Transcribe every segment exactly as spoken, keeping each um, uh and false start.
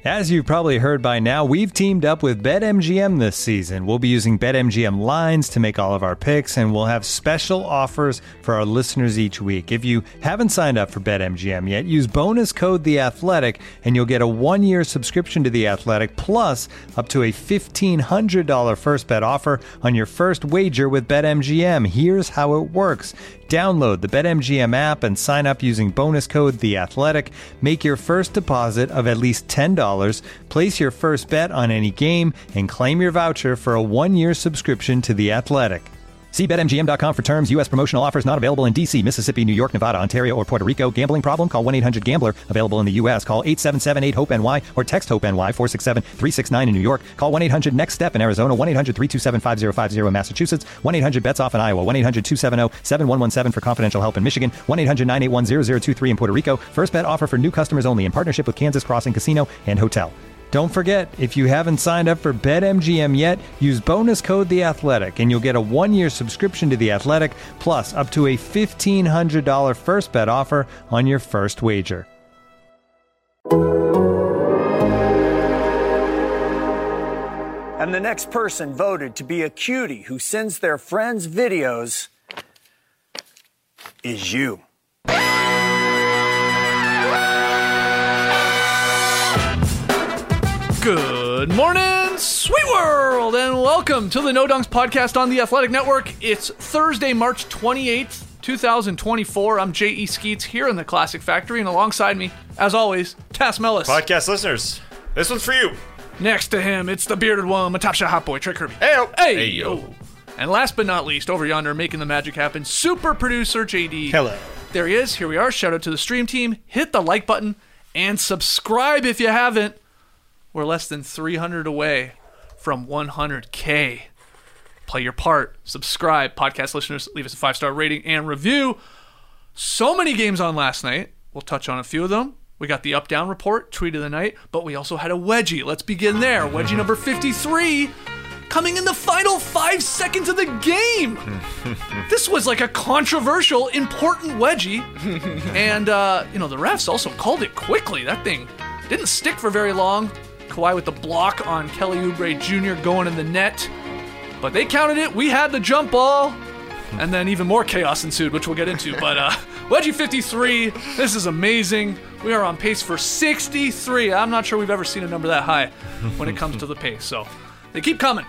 As you've probably heard by now, we've teamed up with BetMGM this season. We'll be using BetMGM lines to make all of our picks, and we'll have special offers for our listeners each week. If you haven't signed up for BetMGM yet, use bonus code The Athletic, and you'll get a one-year subscription to The Athletic, plus up to a fifteen hundred dollars first bet offer on your first wager with BetMGM. Here's how it works. Download the BetMGM app and sign up using bonus code The Athletic. Make your first deposit of at least ten dollars. Place your first bet on any game and claim your voucher for a one-year subscription to The Athletic. See Bet M G M dot com for terms. U S promotional offers not available in D C, Mississippi, New York, Nevada, Ontario, or Puerto Rico. Gambling problem? Call one eight hundred gambler. Available in the U S. Call eight seven seven eight hope N Y or text HOPE-NY four six seven three six nine in New York. Call one eight hundred next step in Arizona. one eight hundred three two seven five zero five zero in Massachusetts. one eight hundred bets off in Iowa. one eight hundred two seven zero seven one one seven for confidential help in Michigan. one eight hundred nine eight one zero zero two three in Puerto Rico. First bet offer for new customers only in partnership with Kansas Crossing Casino and Hotel. Don't forget, if you haven't signed up for BetMGM yet, use bonus code The Athletic, and you'll get a one-year subscription to The Athletic, plus up to a fifteen hundred dollars first bet offer on your first wager. And the next person voted to be a cutie who sends their friends videos is you. Good morning, sweet world, and welcome to the No Dunks podcast on the Athletic Network. It's Thursday, March twenty-eighth, twenty twenty-four. I'm J E. Skeets here in the Classic Factory, and alongside me, as always, Tass Mellis. Podcast listeners, this one's for you. Next to him, it's the bearded one, Matapsha Hot Boy, Trick Kirby. Hey-o. Hey, Hey-o. yo. And last but not least, over yonder, making the magic happen, super producer J D. Hello. There he is. Here we are. Shout out to the stream team. Hit the like button and subscribe if you haven't. We're less than three hundred away from one hundred K. Play your part. Subscribe. Podcast listeners, leave us a five-star rating and review. So many games on last night. We'll touch on a few of them. We got the up-down report, tweet of the night, but we also had a wedgie. Let's begin there. Wedgie number fifty-three, coming in the final five seconds of the game. This was like a controversial, important wedgie. And, uh, you know, the refs also called it quickly. That thing didn't stick for very long. Kawhi with the block on Kelly Oubre Junior going in the net. But they counted it. We had the jump ball. And then even more chaos ensued, which we'll get into. But uh, wedgie fifty-three, this is amazing. We are on pace for sixty-three. I'm not sure we've ever seen a number that high when it comes to the pace. So they keep coming.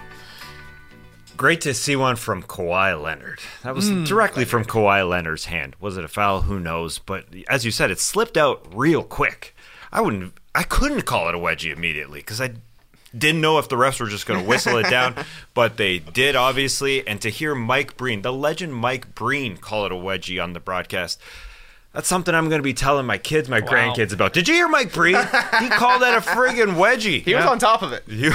Great to see one from Kawhi Leonard. That was Mm. directly from Kawhi Leonard's hand. Was it a foul? Who knows? But as you said, it slipped out real quick. I wouldn't, I couldn't call it a wedgie immediately because I didn't know if the refs were just going to whistle it down, but they did, obviously. And to hear Mike Breen, the legend Mike Breen, call it a wedgie on the broadcast, that's something I'm going to be telling my kids, my Wow. grandkids about. Did you hear Mike Breen? He called that a friggin' wedgie. He was on top of it. You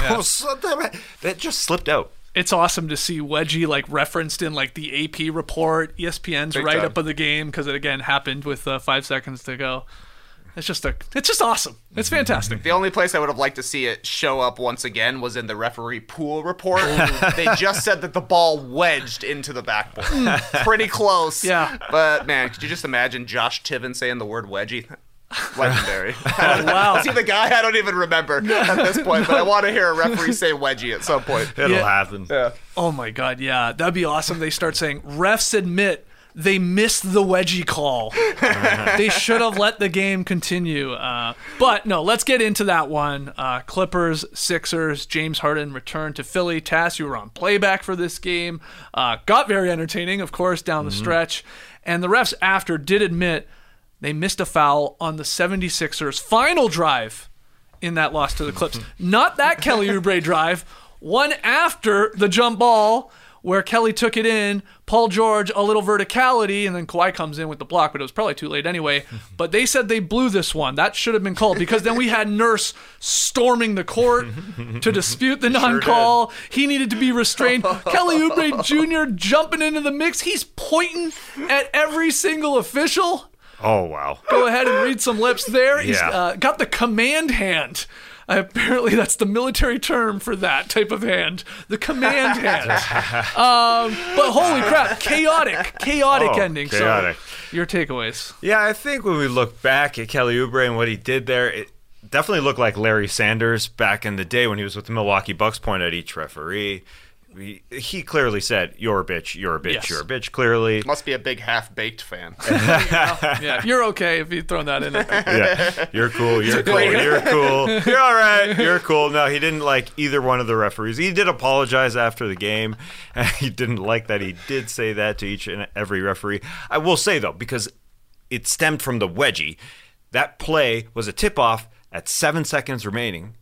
that just slipped out. It's awesome to see wedgie like referenced in like the A P report, E S P N's Big write time. up of the game because it again happened with uh, five seconds to go. It's just a, it's just awesome. It's fantastic. The only place I would have liked to see it show up once again was in the referee pool report. They just said that the ball wedged into the backboard. Pretty close. Yeah. But, man, could you just imagine Josh Tiven saying the word wedgie? Legendary. Oh, wow. Is he the guy? I don't even remember at this point, but I want to hear a referee say wedgie at some point. It'll Yeah. happen. Yeah. Oh my God, yeah, that'd be awesome. They start saying refs admit they missed the wedgie call. They should have let the game continue. Uh, but no, let's get into that one. Uh, Clippers, Sixers, James Harden returned to Philly. Tass, you were on playback for this game. Uh, got very entertaining, of course, down the stretch. And the refs after did admit they missed a foul on the seventy-sixers' final drive in that loss to the Clips. Not that Kelly Oubre drive, one after the jump ball where Kelly took it in, Paul George, a little verticality, and then Kawhi comes in with the block, but it was probably too late anyway. But they said they blew this one. That should have been called because then we had Nurse storming the court to dispute the non-call. He needed to be restrained. Kelly Oubre Junior jumping into the mix. He's pointing at every single official. Oh, wow. Go ahead and read some lips there. He's Yeah. uh, got the command hand. Uh, apparently, that's the military term for that type of hand. The command hand. um, but holy crap, chaotic, chaotic Oh, ending. chaotic. So, your takeaways. Yeah, I think when we look back at Kelly Oubre and what he did there, it, definitely looked like Larry Sanders back in the day when he was with the Milwaukee Bucks, point at each referee. He, he clearly said, "You're a bitch, you're a bitch, Yes. you're a bitch." Clearly, Must be a big half-baked fan. Yeah, you're okay if you throw that in there. yeah, you're cool, you're cool, you're cool, you're all right, you're cool. No, he didn't like either one of the referees. He did apologize after the game. He didn't like that he did say that to each and every referee. I will say, though, because it stemmed from the wedgie, that play was a tip-off at seven seconds remaining.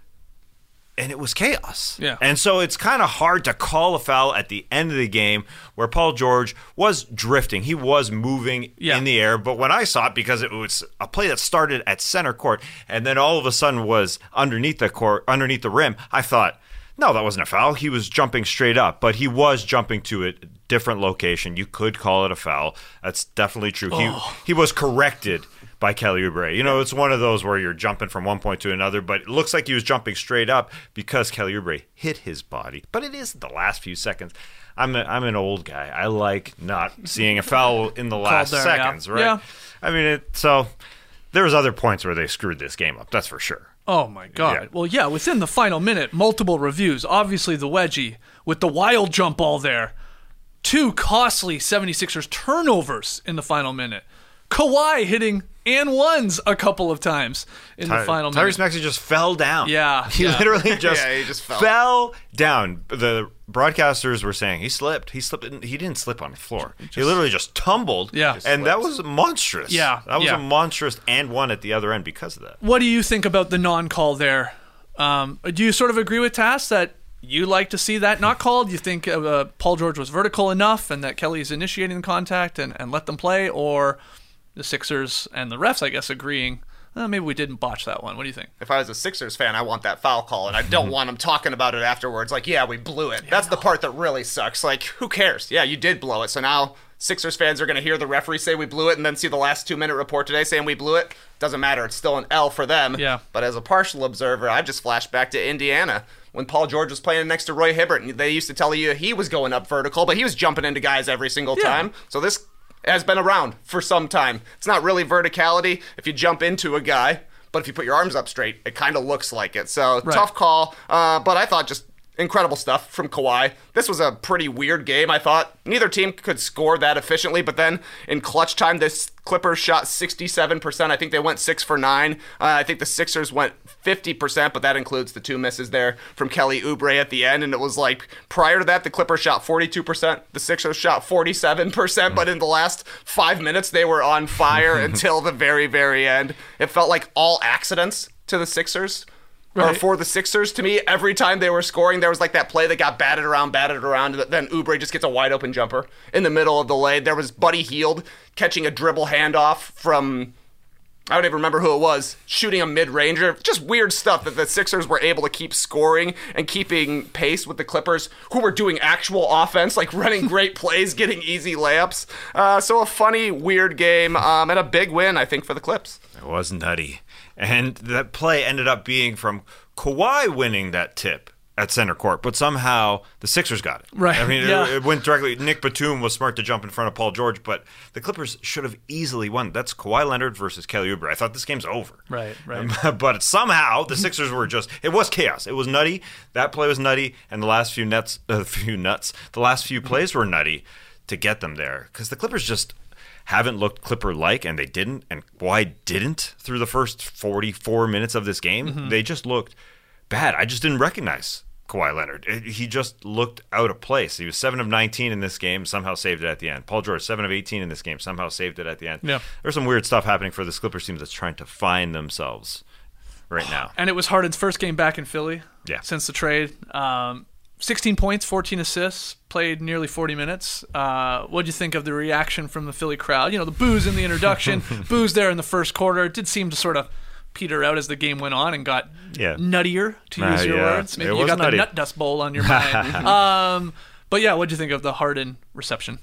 And it was chaos. Yeah. And so it's kind of hard to call a foul at the end of the game where Paul George was drifting. He was moving Yeah. in the air. But when I saw it, because it was a play that started at center court and then all of a sudden was underneath the court, underneath the rim, I thought, no, that wasn't a foul. He was jumping straight up, but he was jumping to a different location. You could call it a foul. That's definitely true. Oh. He he was corrected by Kelly Oubre. You know, it's one of those where you're jumping from one point to another, but it looks like he was jumping straight up because Kelly Oubre hit his body. But it is the last few seconds. I'm a, I'm an old guy. I like not seeing a foul in the last there, seconds, yeah. right? Yeah. I mean, it, so there was other points where they screwed this game up. That's for sure. Oh, my God. Yeah. Well, yeah, within the final minute, multiple reviews. Obviously, the wedgie with the wild jump ball there. Two costly seventy-sixers turnovers in the final minute. Kawhi hitting and ones a couple of times in the Ty- final Tyrese minute. Maxey just fell down. Yeah, He yeah. literally just, Yeah, he just fell. fell down. The broadcasters were saying he slipped. He slipped. He didn't slip on the floor. he literally just tumbled. Yeah. And that was monstrous. Yeah, That was yeah. a monstrous and one at the other end because of that. What do you think about the non-call there? Um, do you sort of agree with Tass that you like to see that not called? You think uh, Paul George was vertical enough and that Kelly's initiating the contact and, and let them play? Or the Sixers and the refs, I guess, agreeing, oh, maybe we didn't botch that one. What do you think? If I was a Sixers fan, I want that foul call, and I don't want them talking about it afterwards. Like, yeah, we blew it. That's the part that really sucks. Like, who cares? Yeah, you did blow it. So now Sixers fans are going to hear the referee say we blew it and then see the last two-minute report today saying we blew it. Doesn't matter. It's still an L for them. Yeah. But as a partial observer, I just flashed back to Indiana when Paul George was playing next to Roy Hibbert, and they used to tell you he was going up vertical, but he was jumping into guys every single Yeah. time. So this has been around for some time. It's not really verticality if you jump into a guy, but if you put your arms up straight, it kind of looks like it. So Right. tough call, uh, but I thought just incredible stuff from Kawhi. This was a pretty weird game, I thought. Neither team could score that efficiently, but then in clutch time, this Clippers shot sixty-seven percent. I think they went six for nine. Uh, I think the Sixers went fifty percent, but that includes the two misses there from Kelly Oubre at the end. And it was like, prior to that, the Clippers shot forty-two percent. The Sixers shot forty-seven percent, but in the last five minutes, they were on fire until the very, very end. It felt like all accidents to the Sixers. Or Right. for the Sixers, to me, every time they were scoring, there was like that play that got batted around, batted around, and then Oubre just gets a wide open jumper in the middle of the lane. There was Buddy Hield catching a dribble handoff from, I don't even remember who it was, shooting a mid-ranger. Just weird stuff that the Sixers were able to keep scoring and keeping pace with the Clippers, who were doing actual offense, like running great plays, getting easy layups. Uh, so a funny, weird game, um, and a big win, I think, for the Clips. It was nutty. And that play ended up being from Kawhi winning that tip at center court, but somehow the Sixers got it. Right, I mean, yeah. it, it went directly. Nick Batum was smart to jump in front of Paul George, but the Clippers should have easily won. That's Kawhi Leonard versus Kelly Oubre. I thought this game's over. Right, right. But somehow the Sixers were just, it was chaos. It was nutty. That play was nutty, and the last few nuts, uh, few nuts, the last few plays were nutty to get them there, because the Clippers just haven't looked Clipper-like, and they didn't, and why didn't through the first forty-four minutes of this game? Mm-hmm. They just looked bad. I just didn't recognize Kawhi Leonard. It, he just looked out of place. He was seven of nineteen in this game, somehow saved it at the end. Paul George, seven of eighteen in this game, somehow saved it at the end. Yeah. There's some weird stuff happening for this Clippers team that's trying to find themselves right now. And it was Harden's first game back in Philly Yeah. since the trade. Um, sixteen points, fourteen assists, played nearly forty minutes. Uh, what did you think of the reaction from the Philly crowd? You know, the boos in the introduction, boos there in the first quarter. It did seem to sort of peter out as the game went on and got Yeah. nuttier, to Uh, use your yeah. words. Maybe It you was got nutty. the nut dust bowl on your mind. um, but yeah, what did you think of the Harden reception?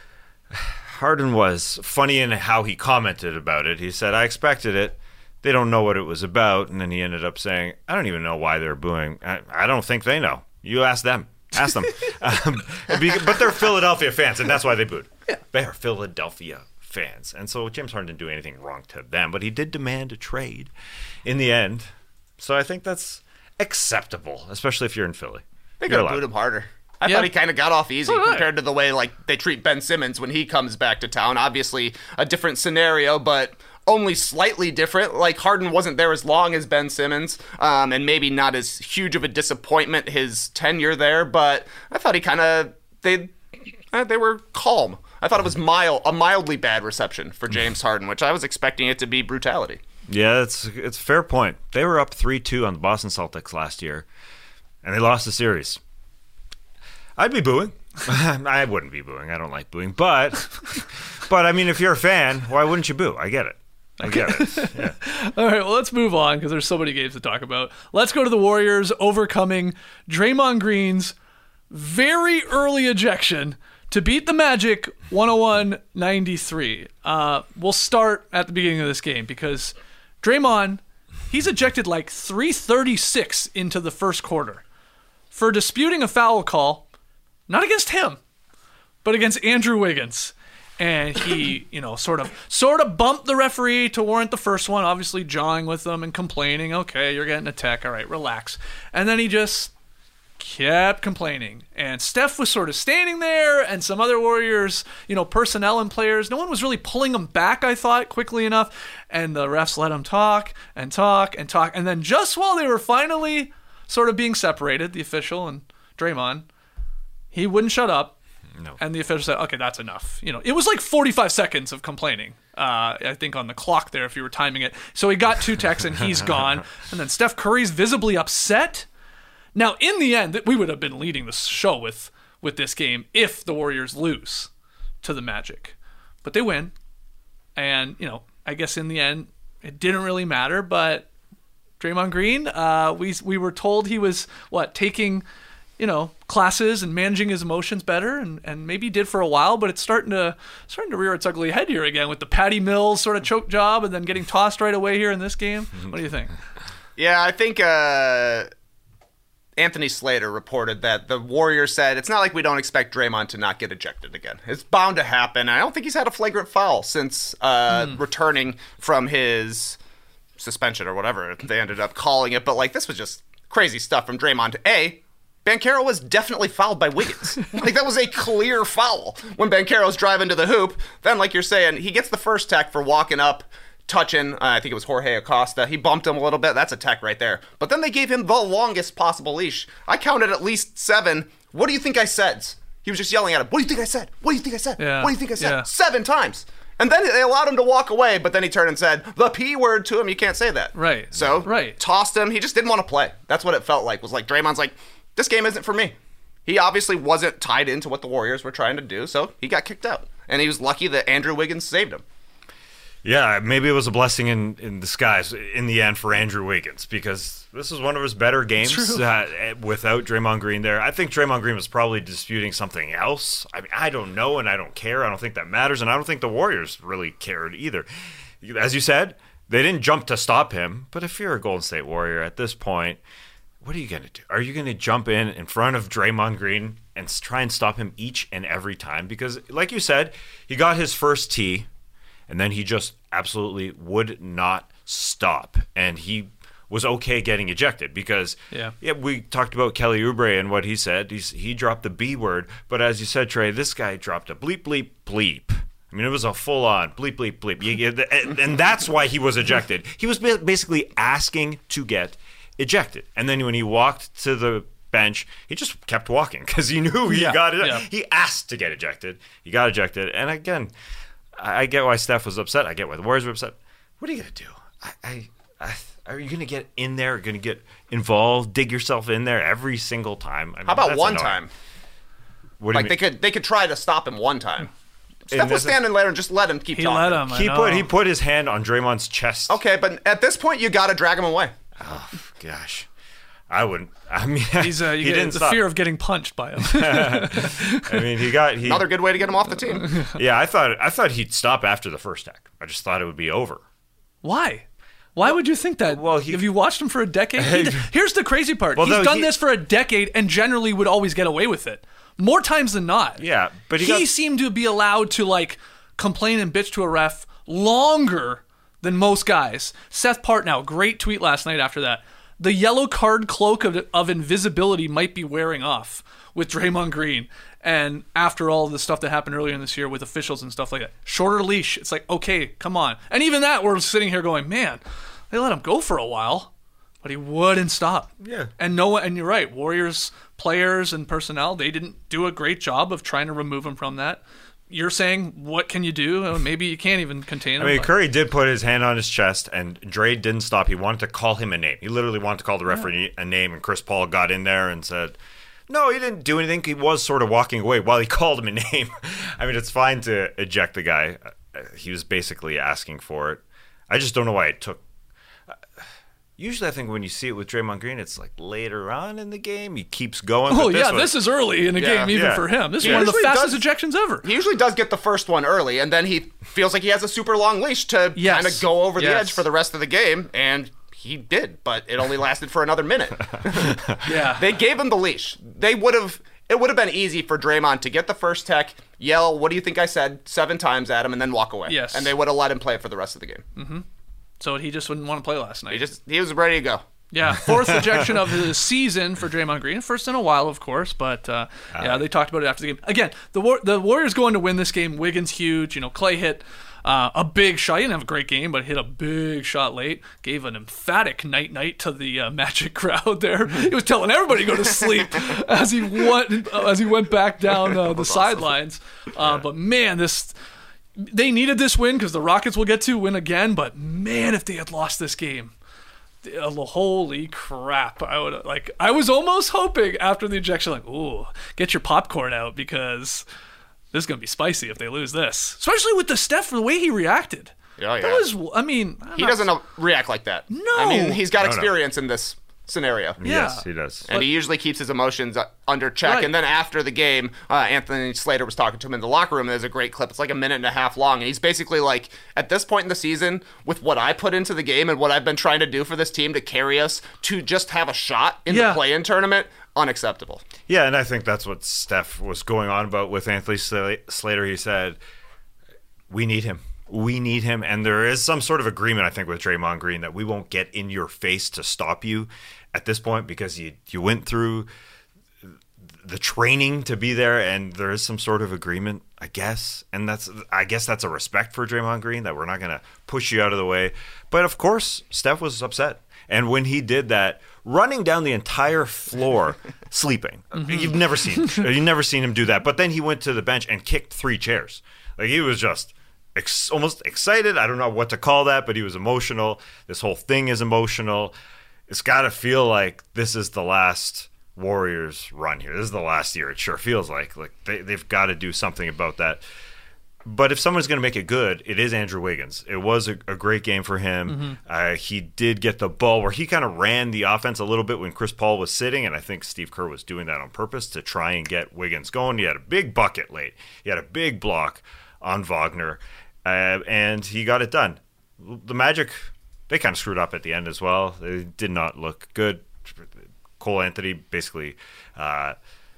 Harden was funny in how he commented about it. He said, I expected it. They don't know what it was about. And then he ended up saying, I don't even know why they're booing. I, I don't think they know. You ask them. Ask them. um, be- but they're Philadelphia fans, and that's why they booed. Yeah. They are Philadelphia fans. And so James Harden didn't do anything wrong to them, but he did demand a trade in the end. So I think that's acceptable, especially if you're in Philly. They You're could have allowed. booed him harder. I Yeah. thought he kind of got off easy Oh, right. compared to the way like they treat Ben Simmons when he comes back to town. Obviously, a different scenario, but only slightly different. Like Harden wasn't there as long as Ben Simmons, um, and maybe not as huge of a disappointment his tenure there. But I thought he kind of they uh, they were calm. I thought it was mild, a mildly bad reception for James Harden, which I was expecting it to be brutality. Yeah, it's it's a fair point. They were up three two on the Boston Celtics last year, and they lost the series. I'd be booing. I wouldn't be booing. I don't like booing. But, but I mean, if you're a fan, why wouldn't you boo? I get it. I get it. Yeah. All right, well, let's move on because there's so many games to talk about. Let's go to the Warriors overcoming Draymond Green's very early ejection to beat the Magic one oh one ninety-three. Uh, we'll start at the beginning of this game because Draymond, he's ejected like three thirty-six into the first quarter for disputing a foul call, not against him, but against Andrew Wiggins. And he, you know, sort of sort of bumped the referee to warrant the first one, obviously jawing with them and complaining, okay, you're getting a tech, all right, relax. And then he just kept complaining. And Steph was sort of standing there, and some other Warriors, you know, personnel and players, no one was really pulling him back, I thought, quickly enough. And the refs let him talk and talk and talk. And then just while they were finally sort of being separated, the official and Draymond, he wouldn't shut up. No. And the official said, okay, that's enough. You know, it was like forty-five seconds of complaining, uh, I think, on the clock there if you were timing it. So he got two techs and he's gone. And then Steph Curry's visibly upset. Now, in the end, we would have been leading the show with, with this game if the Warriors lose to the Magic. But they win. And, you know, I guess in the end, it didn't really matter. But Draymond Green, uh, we we were told he was, what, taking... you know, classes and managing his emotions better, and, and maybe did for a while, but it's starting to starting to rear its ugly head here again with the Patty Mills sort of choke job and then getting tossed right away here in this game. What do you think? Yeah, I think uh, Anthony Slater reported that the Warriors said, it's not like we don't expect Draymond to not get ejected again. It's bound to happen. I don't think he's had a flagrant foul since uh, mm. returning from his suspension or whatever they ended up calling it, but like this was just crazy stuff from Draymond. A, Banchero was definitely fouled by Wiggins. Like, that was a clear foul when Banchero's driving to the hoop. Then, like you're saying, he gets the first tech for walking up, touching, uh, I think it was Jorge Acosta. He bumped him a little bit. That's a tech right there. But then they gave him the longest possible leash. I counted at least seven. What do you think I said? He was just yelling at him. What do you think I said? What do you think I said? Yeah. What do you think I said? Yeah. Seven times. And then they allowed him to walk away, but then he turned and said, the P word to him, you can't say that. Right. So, right. tossed him. He just didn't want to play. That's what it felt like. Was like, Draymond's like, this game isn't for me. He obviously wasn't tied into what the Warriors were trying to do, so he got kicked out. And he was lucky that Andrew Wiggins saved him. Yeah, maybe it was a blessing in, in disguise in the end for Andrew Wiggins, because this was one of his better games uh, without Draymond Green there. I think Draymond Green was probably disputing something else. I mean, I don't know, and I don't care. I don't think that matters, and I don't think the Warriors really cared either. As you said, they didn't jump to stop him, but if you're a Golden State Warrior at this point, what are you going to do? Are you going to jump in in front of Draymond Green and try and stop him each and every time? Because, like you said, he got his first tee, and then he just absolutely would not stop. And he was okay getting ejected because, yeah, yeah we talked about Kelly Oubre and what he said. He's, he dropped the B word. But as you said, Trey, this guy dropped a bleep, bleep, bleep. I mean, it was a full-on bleep, bleep, bleep. You, and, and that's why he was ejected. He was basically asking to get ejected. And then when he walked to the bench, he just kept walking because he knew he yeah, got it. Yeah. He asked to get ejected. He got ejected. And again, I get why Steph was upset. I get why the Warriors were upset. What are you going to do? I, I, I, are you going to get in there? Going to get involved? Dig yourself in there every single time? I mean, How about that's one annoying. time? What do like you they mean? could they could try to stop him one time. And Steph was this- standing there and just let him keep He talking. let him. I He know. put he put his hand on Draymond's chest. Okay, but at this point, you got to drag him away. Oh gosh, I wouldn't. I mean, He's uh, you he get didn't the stop. fear of getting punched by him. I mean, he got he. Another good way to get him off the team. Yeah, I thought I thought he'd stop after the first tech. I just thought it would be over. Why? Why would you think that? Well, he- have you watched him for a decade? He, here's the crazy part. Well, He's no, done he- this for a decade and generally would always get away with it. More times than not. Yeah, but he he got- seemed to be allowed to like complain and bitch to a ref longer than most guys. Seth Partnow, great tweet last night after that. The yellow card cloak of, of invisibility might be wearing off with Draymond Green. And after all the stuff that happened earlier in this year with officials and stuff like that, shorter leash. It's like, okay, come on. And even that, we're sitting here going, man, they let him go for a while, but he wouldn't stop. Yeah. And no one, and you're right, Warriors players and personnel, they didn't do a great job of trying to remove him from that. You're saying, what can you do? Maybe you can't even contain him. I mean, but- Curry did put his hand on his chest, and Dre didn't stop. He wanted to call him a name. He literally wanted to call the referee a name, and Chris Paul got in there and said, no, he didn't do anything. He was sort of walking away while he called him a name. I mean, it's fine to eject the guy. He was basically asking for it. I just don't know why it took... Usually, I think when you see it with Draymond Green, it's like later on in the game. He keeps going. Oh, but this yeah, was- this is early in the Yeah, game, even yeah. for him. This He is one of the usually fastest does- ejections ever. He usually does get the first one early, and then he feels like he has a super long leash to Yes. kind of go over the Yes. edge for the rest of the game, and he did, but it only lasted for another minute. Yeah. They gave him the leash. They would have. It would have been easy for Draymond to get the first tech, yell, "What do you think I said?" seven times at him, and then walk away. Yes. And they would have let him play it for the rest of the game. So he just wouldn't want to play last night. He just he was ready to go. Yeah, fourth ejection of the season for Draymond Green. First in a while, of course, but uh, yeah, they talked about it after the game. Again, the War- the Warriors going to win this game. Wiggins huge. You know, Clay hit uh, a big shot. He didn't have a great game, but hit a big shot late. Gave an emphatic night night to the uh, Magic crowd there. He was telling everybody to go to sleep as he went as he went back down uh, the sidelines. Uh, but man, this. They needed this win because the Rockets will get to win again. But man, if they had lost this game. Uh, holy crap. I would like I was almost hoping after the ejection, like, ooh, get your popcorn out because this is gonna be spicy if they lose this. Especially with the Steph, the way he reacted. Oh, yeah. That was I mean I'm He not- doesn't uh, react like that. No. I mean, he's got No, no. experience in this scenario. Yeah. Yes, he does. And he usually keeps his emotions uh, under check. Right. And then after the game, uh, Anthony Slater was talking to him in the locker room. There's a great clip. It's like a minute and a half long. And he's basically like, at this point in the season, with what I put into the game and what I've been trying to do for this team to carry us to just have a shot in Yeah. the play-in tournament, unacceptable. Yeah, and I think that's what Steph was going on about with Anthony Sla- Slater. He said, we need him. We need him. And there is some sort of agreement, I think, with Draymond Green that we won't get in your face to stop you at this point because you, you went through the training to be there, and there is some sort of agreement, I guess. And that's, I guess that's a respect for Draymond Green, that we're not going to push you out of the way. But of course, Steph was upset. And when he did that, running down the entire floor, sleeping, you've never seen, you've never seen him do that. But then he went to the bench and kicked three chairs. Like, he was just ex- almost excited. I don't know what to call that, but he was emotional. This whole thing is emotional. It's got to feel like this is the last Warriors run here. This is the last year. It sure feels like. Like they, they've got to do something about that. But if someone's going to make it good, it is Andrew Wiggins. It was a, a great game for him. Mm-hmm. Uh, he did get the ball where he kind of ran the offense a little bit when Chris Paul was sitting, and I think Steve Kerr was doing that on purpose to try and get Wiggins going. He had a big bucket late. He had a big block on Wagner, uh, and he got it done. The Magic, they kind of screwed up at the end as well. They did not look good. Cole Anthony basically uh,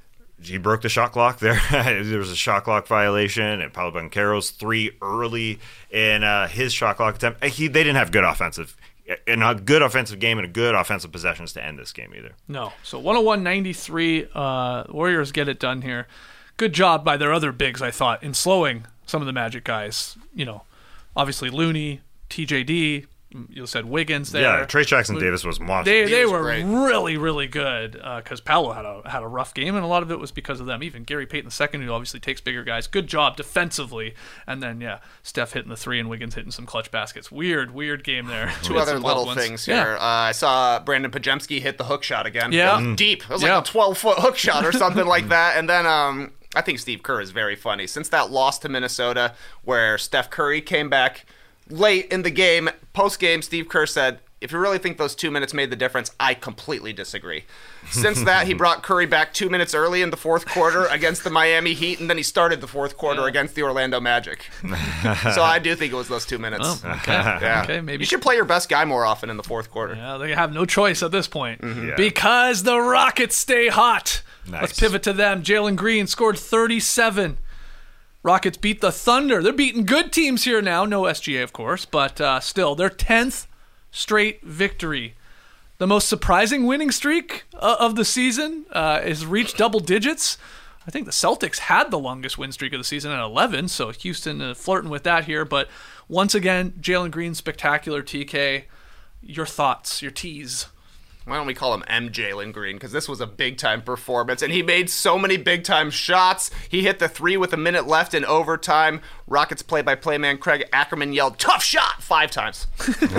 he broke the shot clock there. There was a shot clock violation, and Paolo Banchero's three early in uh, his shot clock attempt. He they didn't have good offensive, and a good offensive game and a good offensive possessions to end this game either. No. So one oh one ninety-three, uh, Warriors get it done here. Good job by their other bigs, I thought, in slowing some of the Magic guys. You know, obviously Looney, T J D. You said Wiggins there. Yeah, Trey Jackson Davis was monster. They He they was were great. really really good because uh, Paolo had a had a rough game, and a lot of it was because of them. Even Gary Payton the second, who obviously takes bigger guys. Good job defensively, and then yeah, Steph hitting the three and Wiggins hitting some clutch baskets. Weird weird game there. Two With other some little wild ones. things Yeah. here. Uh, I saw Brandon Pajemski hit the hook shot again. Yeah. It was deep. It was Yeah. like a twelve-foot hook shot or something like that. And then um, I think Steve Kerr is very funny. Since that loss to Minnesota where Steph Curry came back late in the game, post-game, Steve Kerr said, if you really think those two minutes made the difference, I completely disagree. Since that, he brought Curry back two minutes early in the fourth quarter against the Miami Heat, and then he started the fourth quarter Yeah. against the Orlando Magic. So I do think it was those two minutes. Oh, okay. Yeah. Okay, maybe. You should play your best guy more often in the fourth quarter. Yeah, they have no choice at this point Yeah. because the Rockets stay hot. Nice. Let's pivot to them. Jalen Green scored thirty-seven. Rockets beat the Thunder. They're beating good teams here now. No S G A, of course, but uh, still, their tenth straight victory. The most surprising winning streak uh, of the season uh, has reached double digits. I think the Celtics had the longest win streak of the season at eleven, so Houston uh, flirting with that here. But once again, Jalen Green, spectacular. T K, your thoughts, your teas. Why don't we call him M. Jalen Green? Because this was a big-time performance, and he made so many big-time shots. He hit the three with a minute left in overtime. Rockets play-by-play man Craig Ackerman yelled, "Tough shot!" five times. Then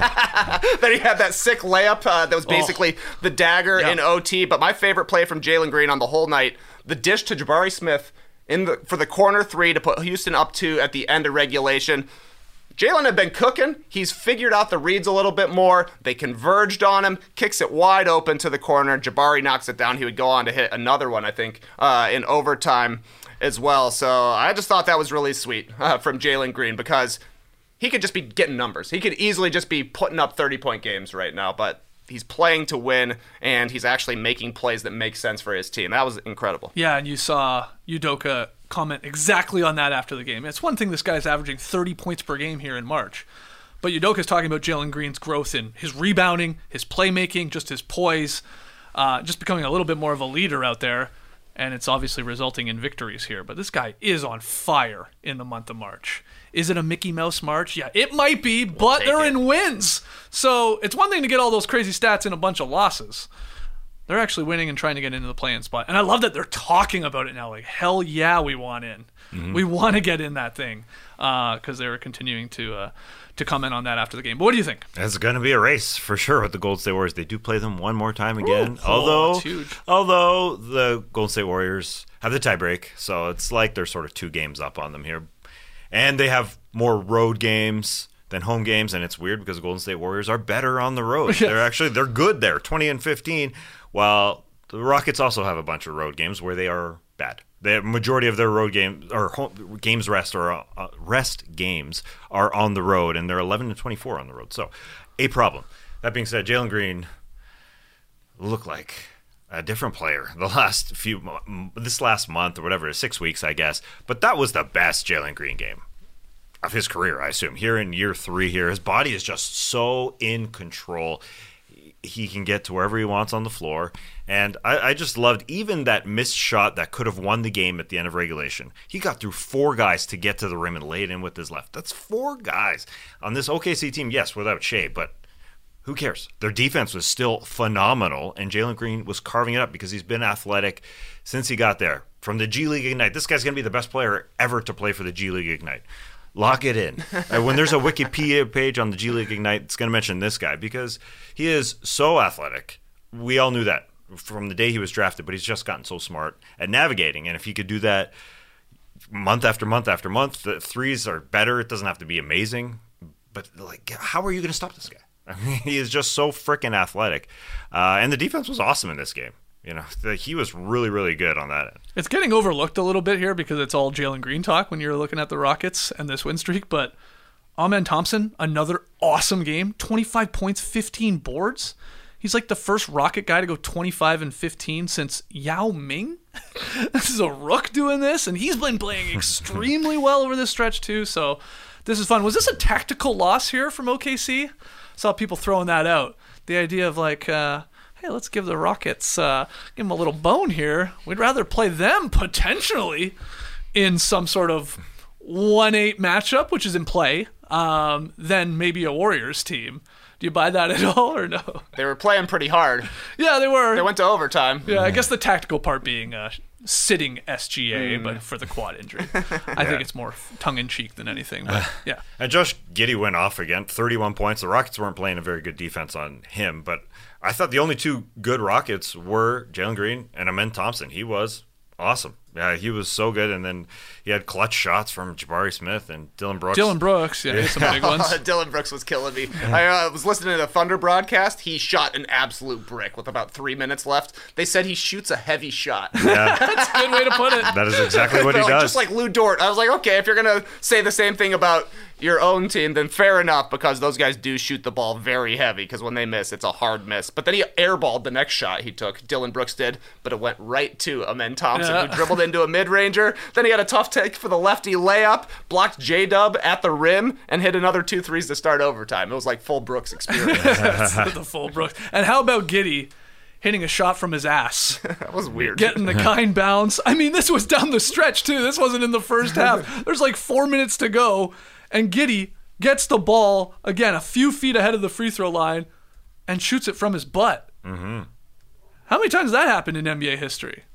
he had that sick layup uh, that was basically oh. the dagger yeah. in O T. But my favorite play from Jalen Green on the whole night, the dish to Jabari Smith in the for the corner three to put Houston up two at the end of regulation. Jalen had been cooking. He's figured out the reads a little bit more. They converged on him, kicks it wide open to the corner. Jabari knocks it down. He would go on to hit another one, I think, uh, in overtime as well. So I just thought that was really sweet uh, from Jalen Green because he could just be getting numbers. He could easily just be putting up thirty-point games right now, but he's playing to win, and he's actually making plays that make sense for his team. That was incredible. Yeah, and you saw Udoka comment exactly on that after the game. It's one thing this guy's averaging thirty points per game here in March, but Udoka's talking about Jalen Green's growth in his rebounding, his playmaking, just his poise, uh, just becoming a little bit more of a leader out there, and it's obviously resulting in victories here. But this guy is on fire in the month of March. Is it a Mickey Mouse March? Yeah, it might be, but we'll they're it. in wins. So it's one thing to get all those crazy stats in a bunch of losses. They're actually winning and trying to get into the play-in spot. And I love that they're talking about it now. Like, hell yeah, we want in. Mm-hmm. We want to get in that thing. Because uh, they were continuing to uh, to comment on that after the game. But what do you think? It's going to be a race, for sure, with the Golden State Warriors. They do play them one more time again. Ooh, although, oh, although the Golden State Warriors have the tiebreak. So it's like they're sort of two games up on them here. And they have more road games than home games. And it's weird because the Golden State Warriors are better on the road. They're actually, they're good there, twenty and fifteen. While the Rockets also have a bunch of road games where they are bad. The majority of their road games or home, games rest or uh, rest games are on the road, and they're eleven to twenty-four on the road. So, a problem. That being said, Jalen Green looked like a different player the last few this last month or whatever, six weeks, I guess. But that was the best Jalen Green game of his career, I assume. Here in year three, here his body is just so in control. He can get to wherever he wants on the floor. And I, I just loved even that missed shot that could have won the game at the end of regulation. He got through four guys to get to the rim and lay it in with his left. That's four guys on this O K C team, yes, without Shea, but who cares? Their defense was still phenomenal, and Jalen Green was carving it up because he's been athletic since he got there. From the G League Ignite, this guy's going to be the best player ever to play for the G League Ignite. Lock it in. uh, when there's a Wikipedia page on the G League Ignite, it's going to mention this guy because he is so athletic. We all knew that from the day he was drafted, but he's just gotten so smart at navigating. And if he could do that month after month after month, the threes are better. It doesn't have to be amazing. But, like, how are you going to stop this guy? I mean, he is just so freaking athletic. Uh, and the defense was awesome in this game. You know, the, he was really, really good on that end. It's getting overlooked a little bit here because it's all Jalen Green talk when you're looking at the Rockets and this win streak. But Amen Thompson, another awesome game. twenty-five points, fifteen boards. He's like the first Rocket guy to go twenty-five and fifteen since Yao Ming. This is a Rook doing this, and he's been playing extremely well over this stretch too. So this is fun. Was this a tactical loss here from O K C? Saw people throwing that out. The idea of like, uh, hey, let's give the Rockets, uh, give them a little bone here. We'd rather play them potentially in some sort of one eight matchup, which is in play, um, than maybe a Warriors team. Do you buy that at all or no? They were playing pretty hard. Yeah, they were. They went to overtime. Yeah, I guess the tactical part being uh, sitting S G A, mm. but for the quad injury. I yeah. think it's more tongue-in-cheek than anything. But yeah. And Josh Giddey went off again, thirty-one points. The Rockets weren't playing a very good defense on him, but I thought the only two good Rockets were Jalen Green and Amen Thompson. He was awesome. Yeah, he was so good, and then he had clutch shots from Jabari Smith and Dylan Brooks. Dylan Brooks, yeah, he had some big ones. Dylan Brooks was killing me. I uh, was listening to the Thunder broadcast. He shot an absolute brick with about three minutes left. They said he shoots a heavy shot. Yeah. That's a good way to put it. That is exactly what he like, does. Just like Lou Dort. I was like, okay, if you're going to say the same thing about your own team, then fair enough, because those guys do shoot the ball very heavy, because when they miss, it's a hard miss. But then he airballed the next shot he took. Dylan Brooks did, but it went right to Amen Thompson, yeah. who dribbled into a mid-ranger. Then he had a tough take for the lefty layup, blocked J-Dub at the rim, and hit another two threes to start overtime. It was like full Brooks experience. The full Brooks. And how about Giddey hitting a shot from his ass? That was weird. Getting the kind bounce. I mean, this was down the stretch, too. This wasn't in the first half. There's like four minutes to go, and Giddey gets the ball, again, a few feet ahead of the free throw line, and shoots it from his butt. Mm-hmm. How many times has that happened in N B A history?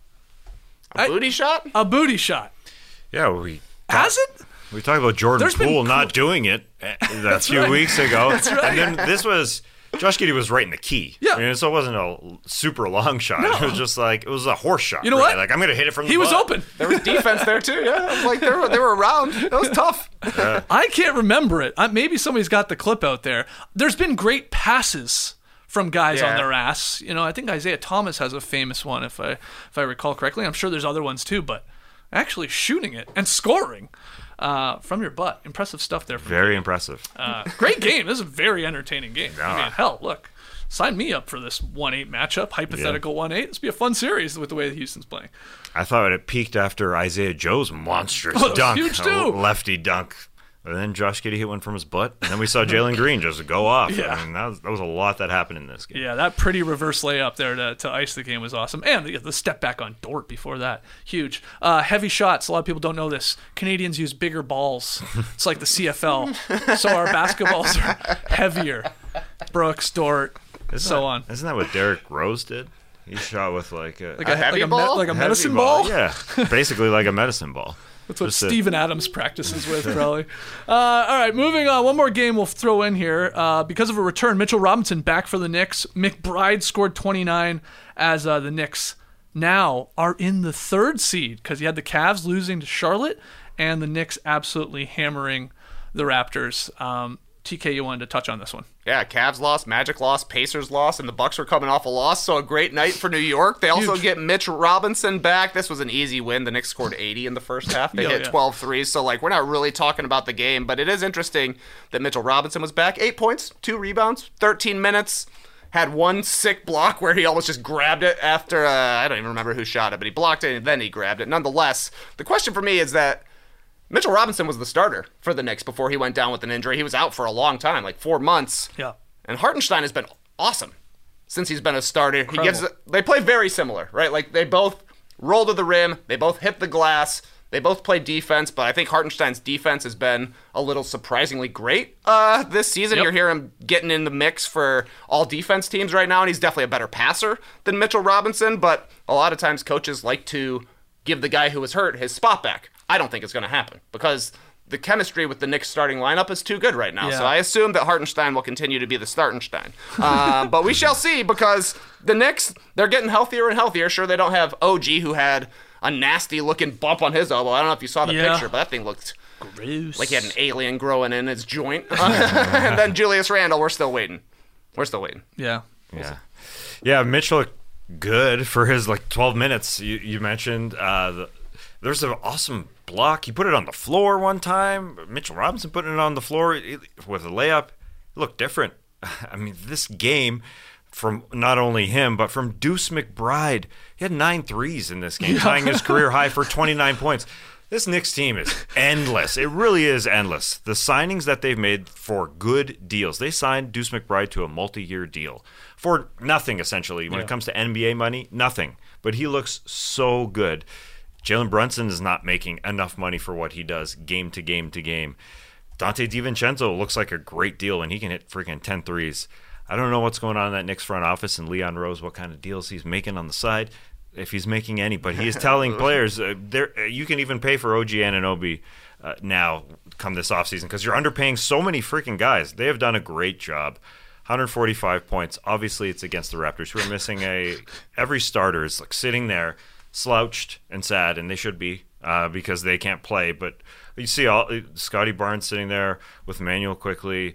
A booty I, shot? A booty shot. Yeah, we... Has it? We talked about Jordan There's Poole been... not doing it a few right. weeks ago. That's right. And then this was... Josh Giddey was right in the key. Yeah. I mean, so it wasn't a super long shot. No. It was just like, it was a horse shot. You know really. what? Like, I'm going to hit it from the He was butt. open. There was defense there, too. Yeah, it was like they were, they were around. It was tough. Uh, I can't remember it. I, maybe somebody's got the clip out there. There's been great passes from guys Yeah. on their ass. You know, I think Isaiah Thomas has a famous one, if I if I recall correctly. I'm sure there's other ones too, but actually shooting it and scoring uh, from your butt. Impressive stuff there. From Very you. impressive. Uh, great game. This is a very entertaining game. I Yeah. mean, hell, look. Sign me up for this one eight matchup, hypothetical one eight. This would be a fun series with the way that Houston's playing. I thought it peaked after Isaiah Joe's monstrous Oh, it was dunk. huge, a too. lefty dunk. And then Josh Giddey hit one from his butt. And then we saw Jalen Green just go off. Yeah. I mean, that was, that was a lot that happened in this game. Yeah, that pretty reverse layup there to, to ice the game was awesome. And the, the step back on Dort before that. Huge. Uh, heavy shots. A lot of people don't know this. Canadians use bigger balls. It's like the C F L. So our basketballs are heavier. Brooks, Dort, Isn't so that, on. Isn't that what Derrick Rose did? He shot with like a, Like A heavy like a, ball? like a heavy medicine ball? Yeah, basically like a medicine ball. That's what Just a- Steven Adams practices with, probably. Uh, all right, moving on. One more game we'll throw in here. Uh, because of a return, Mitchell Robinson back for the Knicks. McBride scored twenty-nine as uh, the Knicks now are in the third seed because you had the Cavs losing to Charlotte and the Knicks absolutely hammering the Raptors. Um, T K, you wanted to touch on this one. Yeah, Cavs lost, Magic lost, Pacers lost, and the Bucks were coming off a loss, so a great night for New York. They also Huge. get Mitch Robinson back. This was an easy win. The Knicks scored eighty in the first half. They Oh, hit yeah. twelve threes, so like we're not really talking about the game, but it is interesting that Mitchell Robinson was back. Eight points, two rebounds, thirteen minutes. Had one sick block where he almost just grabbed it after, uh, I don't even remember who shot it, but he blocked it and then he grabbed it. Nonetheless, the question for me is that Mitchell Robinson was the starter for the Knicks before he went down with an injury. He was out for a long time, like four months. Yeah. And Hartenstein has been awesome since he's been a starter. Incredible. He gives. They play very similar, right? Like they both roll to the rim, they both hit the glass, they both play defense. But I think Hartenstein's defense has been a little surprisingly great uh, this season. Yep. You're hearing him getting in the mix for all defense teams right now, and he's definitely a better passer than Mitchell Robinson. But a lot of times coaches like to give the guy who was hurt his spot back. I don't think it's going to happen because the chemistry with the Knicks starting lineup is too good right now. Yeah. So I assume that Hartenstein will continue to be the Startenstein. Uh, but we shall see because the Knicks, they're getting healthier and healthier. Sure, they don't have O G who had a nasty looking bump on his elbow. I don't know if you saw the Yeah. picture, but that thing looked Gross. like he had an alien growing in his joint. And then Julius Randle, we're still waiting. We're still waiting. Yeah. Yeah, yeah. Mitch looked good for his like twelve minutes. You, you mentioned uh, the, there's an awesome block. He put it on the floor one time. Mitchell Robinson putting it on the floor it, with a layup. It looked different. I mean, this game from not only him but from Deuce McBride. He had nine threes in this game, tying his career high for twenty-nine points. This Knicks team is endless. It really is endless. The signings that they've made for good deals. They signed Deuce McBride to a multi-year deal for nothing, essentially. When Yeah. it comes to N B A money, nothing. But he looks so good. Jalen Brunson is not making enough money for what he does game to game to game. Dante DiVincenzo looks like a great deal, and he can hit freaking ten threes. I don't know what's going on in that Knicks front office and Leon Rose, what kind of deals he's making on the side, if he's making any. But he is telling players, uh, there uh, you can even pay for O G Anunoby uh, now come this offseason because you're underpaying so many freaking guys. They have done a great job. one hundred forty-five points. Obviously, it's against the Raptors, who are missing a – every starter is like sitting there slouched and sad, and they should be uh, because they can't play. But you see all Scotty Barnes sitting there with Emmanuel Quickley,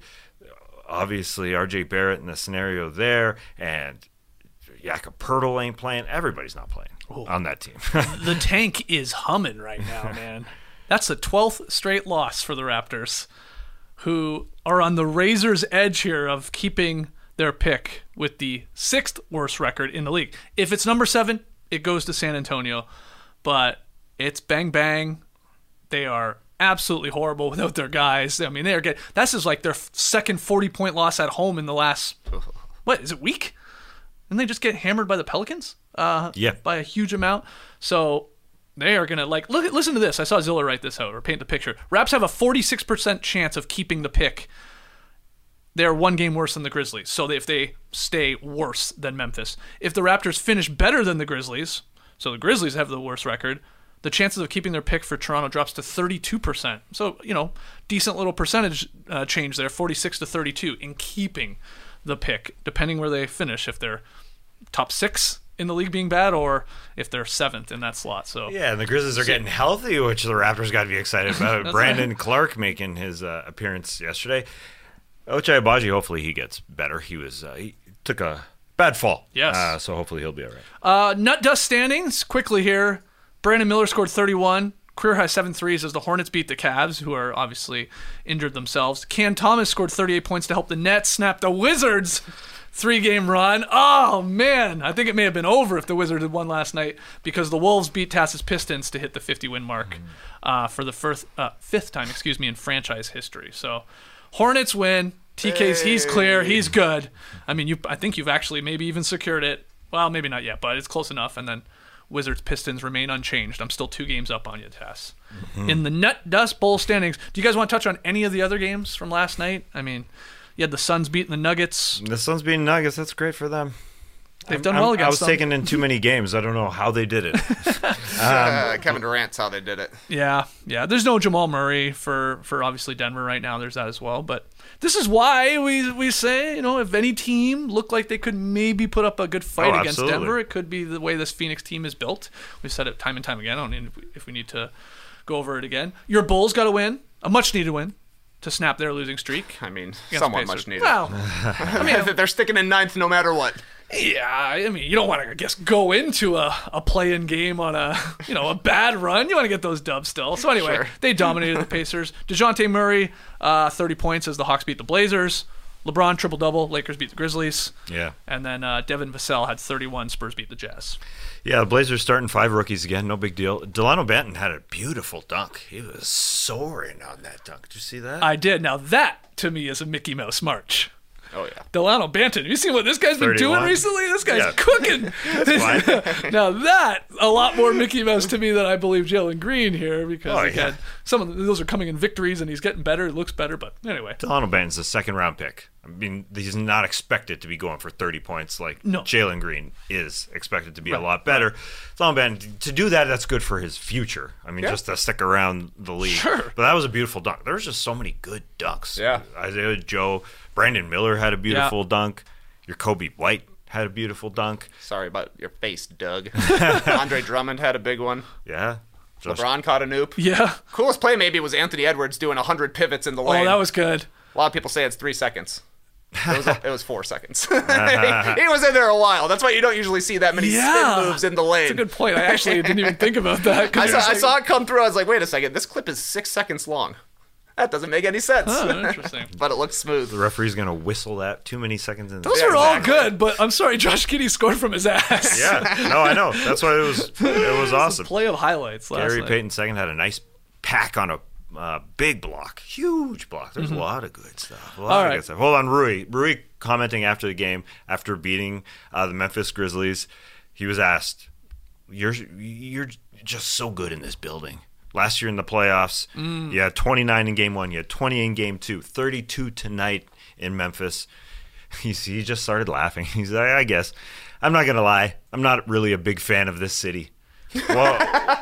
obviously R J Barrett in the scenario there, and Jakob Poeltl ain't playing. Everybody's not playing on that team. The tank is humming right now, man. That's the twelfth straight loss for the Raptors, who are on the razor's edge here of keeping their pick with the sixth worst record in the league. If it's number seven, it goes to San Antonio. But it's bang bang. They are absolutely horrible without their guys. I mean, they are getting, this is like their second forty-point loss at home in the last, what, is it week? And they just get hammered by the Pelicans uh, yeah. by a huge amount. So they are going to, like, look. listen to this. I saw Zilla write this out or paint the picture. Raps have a forty-six percent chance of keeping the pick. They're one game worse than the Grizzlies. So if they stay worse than Memphis. If the Raptors finish better than the Grizzlies, so the Grizzlies have the worst record, the chances of keeping their pick for Toronto drops to thirty-two percent. So, you know, decent little percentage uh, change there, forty-six to thirty-two in keeping the pick, depending where they finish, if they're top six in the league being bad or if they're seventh in that slot. So yeah, and the Grizzlies are getting healthy, which the Raptors got to be excited about. Brandon right. Clark making his uh, appearance yesterday. Ochai Agbaji, hopefully he gets better. He was uh, he took a bad fall. Yes. Uh, so hopefully he'll be all right. Uh, Nut Dust standings, quickly here. Brandon Miller scored thirty-one. Career high seven threes as the Hornets beat the Cavs, who are obviously injured themselves. Cam Thomas scored thirty-eight points to help the Nets snap the Wizards' three-game run. Oh, man. I think it may have been over if the Wizards had won last night because the Wolves beat Tass's Pistons to hit the fifty-win mark uh, for the first, uh, fifth time excuse me, in franchise history. So Hornets win. T K's hey. He's clear. He's good. I mean, you. I think you've actually maybe even secured it. Well, maybe not yet, but it's close enough. And then Wizards Pistons remain unchanged. I'm still two games up on you, Tass. Mm-hmm. In the Nut Dust Bowl standings, do you guys want to touch on any of the other games from last night? I mean, you had the Suns beating the Nuggets. The Suns beating Nuggets, that's great for them. They've done I'm, well against I was them. taking in too many games. I don't know how they did it. um, uh, Kevin Durant's how they did it. Yeah, yeah. There's no Jamal Murray for, for obviously Denver right now. There's that as well. But this is why we we say, you know, if any team looked like they could maybe put up a good fight oh, against absolutely. Denver, it could be the way this Phoenix team is built. We've said it time and time again. I don't need if we need to go over it again. Your Bulls got to win, a much-needed win, to snap their losing streak. I mean, somewhat much needed. Well, I mean, they're sticking in ninth no matter what. Yeah, I mean, you don't want to, I guess, go into a, a play-in game on a, you know, a bad run. You want to get those dubs still. So anyway, sure. They dominated the Pacers. DeJounte Murray, uh, thirty points as the Hawks beat the Blazers. LeBron, triple-double. Lakers beat the Grizzlies. Yeah. And then uh, Devin Vassell had thirty-one. Spurs beat the Jazz. Yeah, the Blazers starting five rookies again. No big deal. Delano Banton had a beautiful dunk. He was soaring on that dunk. Did you see that? I did. Now that, to me, is a Mickey Mouse march. Oh, yeah. Delano Banton. You see what this guy's been thirty-one. doing recently? This guy's Yeah. cooking. Now that, a lot more Mickey Mouse to me than I believe Jalen Green here because, Oh, again, yeah. some of those are coming in victories and he's getting better. It looks better, but anyway. Delano Banton's a second round pick. I mean, he's not expected to be going for thirty points like No. Jalen Green is expected to be Right. a lot better. Delano Banton, to do that, that's good for his future. I mean, Yeah. just to stick around the league. Sure. But that was a beautiful dunk. There was just so many good dunks. Yeah. Isaiah Joe, Brandon Miller had a beautiful Yeah. dunk. Your Kobe White had a beautiful dunk. Sorry about your face, Doug. Andre Drummond had a big one. Yeah. Josh- LeBron caught a noop. Yeah. Coolest play maybe was Anthony Edwards doing one hundred pivots in the lane. Oh, that was good. A lot of people say it's three seconds. It was, it was four seconds. he, he was in there a while. That's why you don't usually see that many Yeah. spin moves in the lane. That's a good point. I actually didn't even think about that. 'cause I you're saw, just I like, saw it come through. I was like, wait a second. This clip is six seconds long. That doesn't make any sense. Oh, interesting. But it looks smooth. The referee's going to whistle that too many seconds in. Those Yeah, were all exactly. good, but I'm sorry, Josh Giddey scored from his ass. Yeah. No, I know. That's why it was it was awesome. Play of highlights last Gary night. Payton second had a nice pack on a uh, big block, huge block. There's Mm-hmm. a lot of good stuff. A lot All of right. good stuff. Hold on, Rui. Rui commenting after the game, after beating uh, the Memphis Grizzlies, he was asked, "You're you're just so good in this building." Last year in the playoffs, Mm. you had twenty-nine in game one, you had twenty in game two, thirty-two tonight in Memphis. He's, he just started laughing. He's like, I guess. I'm not going to lie. I'm not really a big fan of this city. Well,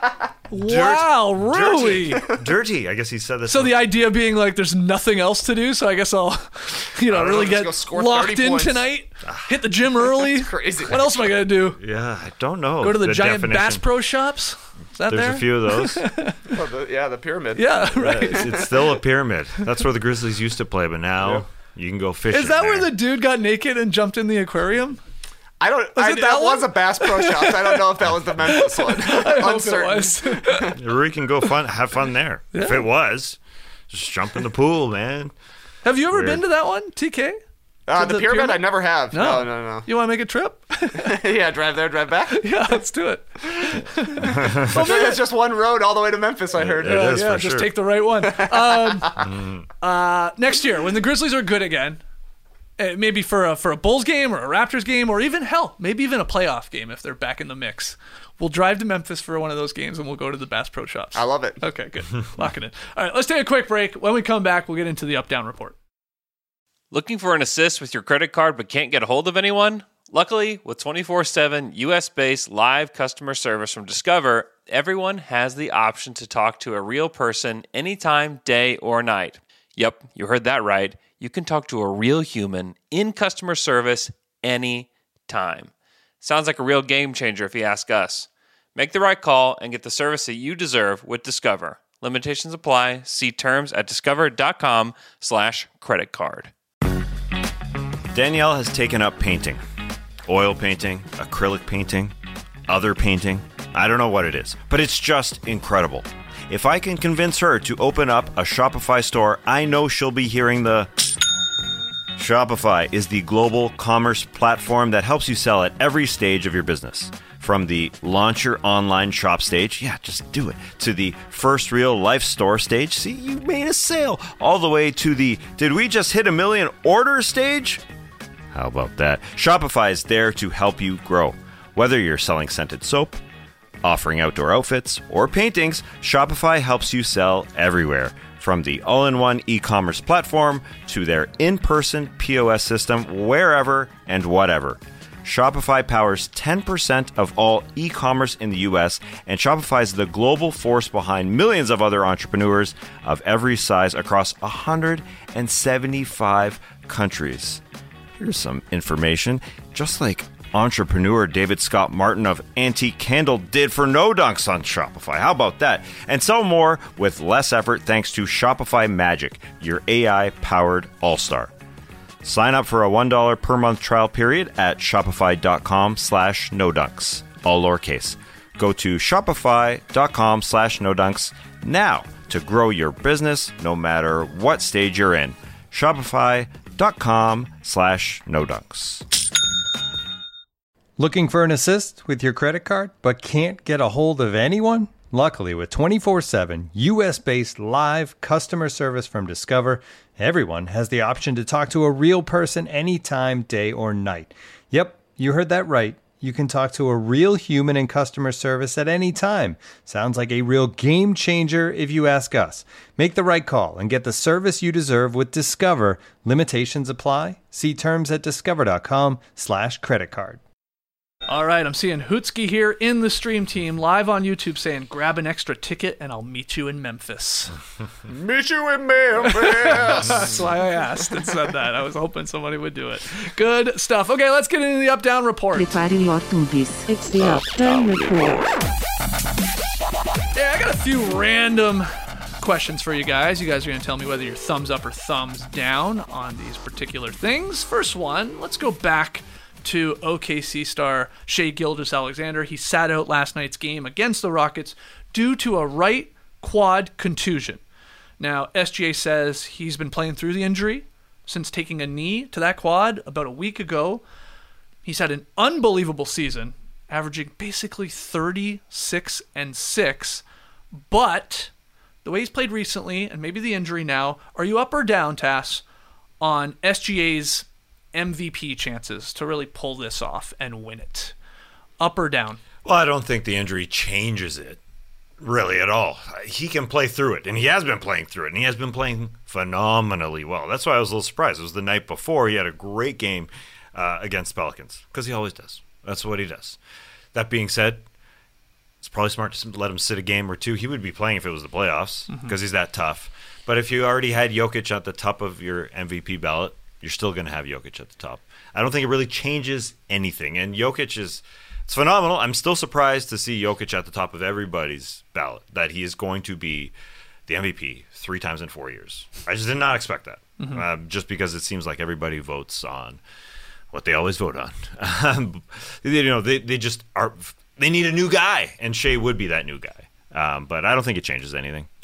Wow, Rui. dirty. dirty. I guess he said this. So the idea being like there's nothing else to do, so I guess I'll, you know, don't really know, just get go score locked thirty in points. tonight, hit the gym early. crazy. What else am I going to do? Yeah, I don't know. Go to the, giant definition. Bass Pro Shops? Is that There's there? a few of those. Oh, the, yeah, the pyramid. Yeah, right. it's, it's still a pyramid. That's where the Grizzlies used to play, but now Yeah. you can go fishing. Is that where there. the dude got naked and jumped in the aquarium? I don't. Was I, it that that was one? a Bass Pro Shops. I don't know if that was the Memphis one. I hope Uncertain. it was. Rui can go fun, have fun there. If Yeah. it was, just jump in the pool, man. Have you ever Weird. been to that one, T K? Uh, To the, the pyramid, pyramid? I never have. No, No, no, You want to make a trip? no. yeah, drive there, drive back. Yeah, let's do it. Well, there's just one road all the way to Memphis, I heard. It is yeah, for just sure. take the right one. Um, uh, next year, when the Grizzlies are good again, uh, maybe for a, for a Bulls game or a Raptors game, or even hell, maybe even a playoff game if they're back in the mix, we'll drive to Memphis for one of those games and we'll go to the Bass Pro Shops. I love it. Okay, good. Lock it in. All right, let's take a quick break. When we come back, we'll get into the up-down report. Looking for an assist with your credit card but can't get a hold of anyone? Luckily, with twenty-four seven U S-based live customer service from Discover, everyone has the option to talk to a real person anytime, day or night. Yep, you heard that right. You can talk to a real human in customer service anytime. Sounds like a real game changer if you ask us. Make the right call and get the service that you deserve with Discover. Limitations apply. See terms at discover.com slash credit card. Danielle has taken up painting. Oil painting, acrylic painting, other painting. I don't know what it is, but it's just incredible. If I can convince her to open up a Shopify store, I know she'll be hearing the... Shopify is the global commerce platform that helps you sell at every stage of your business. From the launch your online shop stage, yeah, just do it, to the first real life store stage, see, you made a sale, all the way to the did we just hit a million orders stage? How about that? Shopify is there to help you grow. Whether you're selling scented soap, offering outdoor outfits, or paintings, Shopify helps you sell everywhere. From the all-in-one e-commerce platform to their in-person P O S system, wherever and whatever. Shopify powers ten percent of all e-commerce in the U S, and Shopify is the global force behind millions of other entrepreneurs of every size across one hundred seventy-five countries. Here's some information. Just like entrepreneur David Scott Martin of Antique Candle did for No Dunks on Shopify. How about that? And sell more with less effort thanks to Shopify Magic, your A I-powered all-star. Sign up for a one dollar per month trial period at shopify.com slash nodunks, all lowercase. Go to shopify.com slash nodunks now to grow your business no matter what stage you're in. Shopify.com slash nodunks. Looking for an assist with your credit card but can't get a hold of anyone? Luckily, with twenty-four seven U S-based live customer service from Discover, everyone has the option to talk to a real person anytime, day or night. Yep, you heard that right. You can talk to a real human in customer service at any time. Sounds like a real game changer if you ask us. Make the right call and get the service you deserve with Discover. Limitations apply. See terms at discover.com slash credit card. All right, I'm seeing Hootski here in the stream team live on YouTube saying, grab an extra ticket and I'll meet you in Memphis. Meet you in Memphis. That's why I asked and said that. I was hoping somebody would do it. Good stuff. Okay, let's get into the up-down report. Prepare your tubis. It's the up-down report. Yeah, I got a few random questions for you guys. You guys are going to tell me whether you're thumbs up or thumbs down on these particular things. First one, let's go back to O K C star Shai Gilgeous-Alexander. He sat out last night's game against the Rockets due to a right quad contusion. Now, S G A says he's been playing through the injury since taking a knee to that quad about a week ago. He's had an unbelievable season, averaging basically thirty-six and six, but the way he's played recently, and maybe the injury now, are you up or down, Tass, on S G A's M V P chances to really pull this off and win it? Up or down? Well, I don't think the injury changes it really at all. He can play through it, and he has been playing through it, and he has been playing phenomenally well. That's why I was a little surprised. It was the night before. He had a great game uh, against Pelicans, because he always does. That's what he does. That being said, it's probably smart to let him sit a game or two. He would be playing if it was the playoffs, because mm-hmm. he's that tough. But if you already had Jokic at the top of your M V P ballot, you're still going to have Jokic at the top. I don't think it really changes anything. And Jokic is it's phenomenal. I'm still surprised to see Jokic at the top of everybody's ballot, that he is going to be the M V P three times in four years. I just did not expect that, mm-hmm. uh, just because it seems like everybody votes on what they always vote on. you know, they, they just are – they need a new guy, and Shai would be that new guy. Um, but I don't think it changes anything.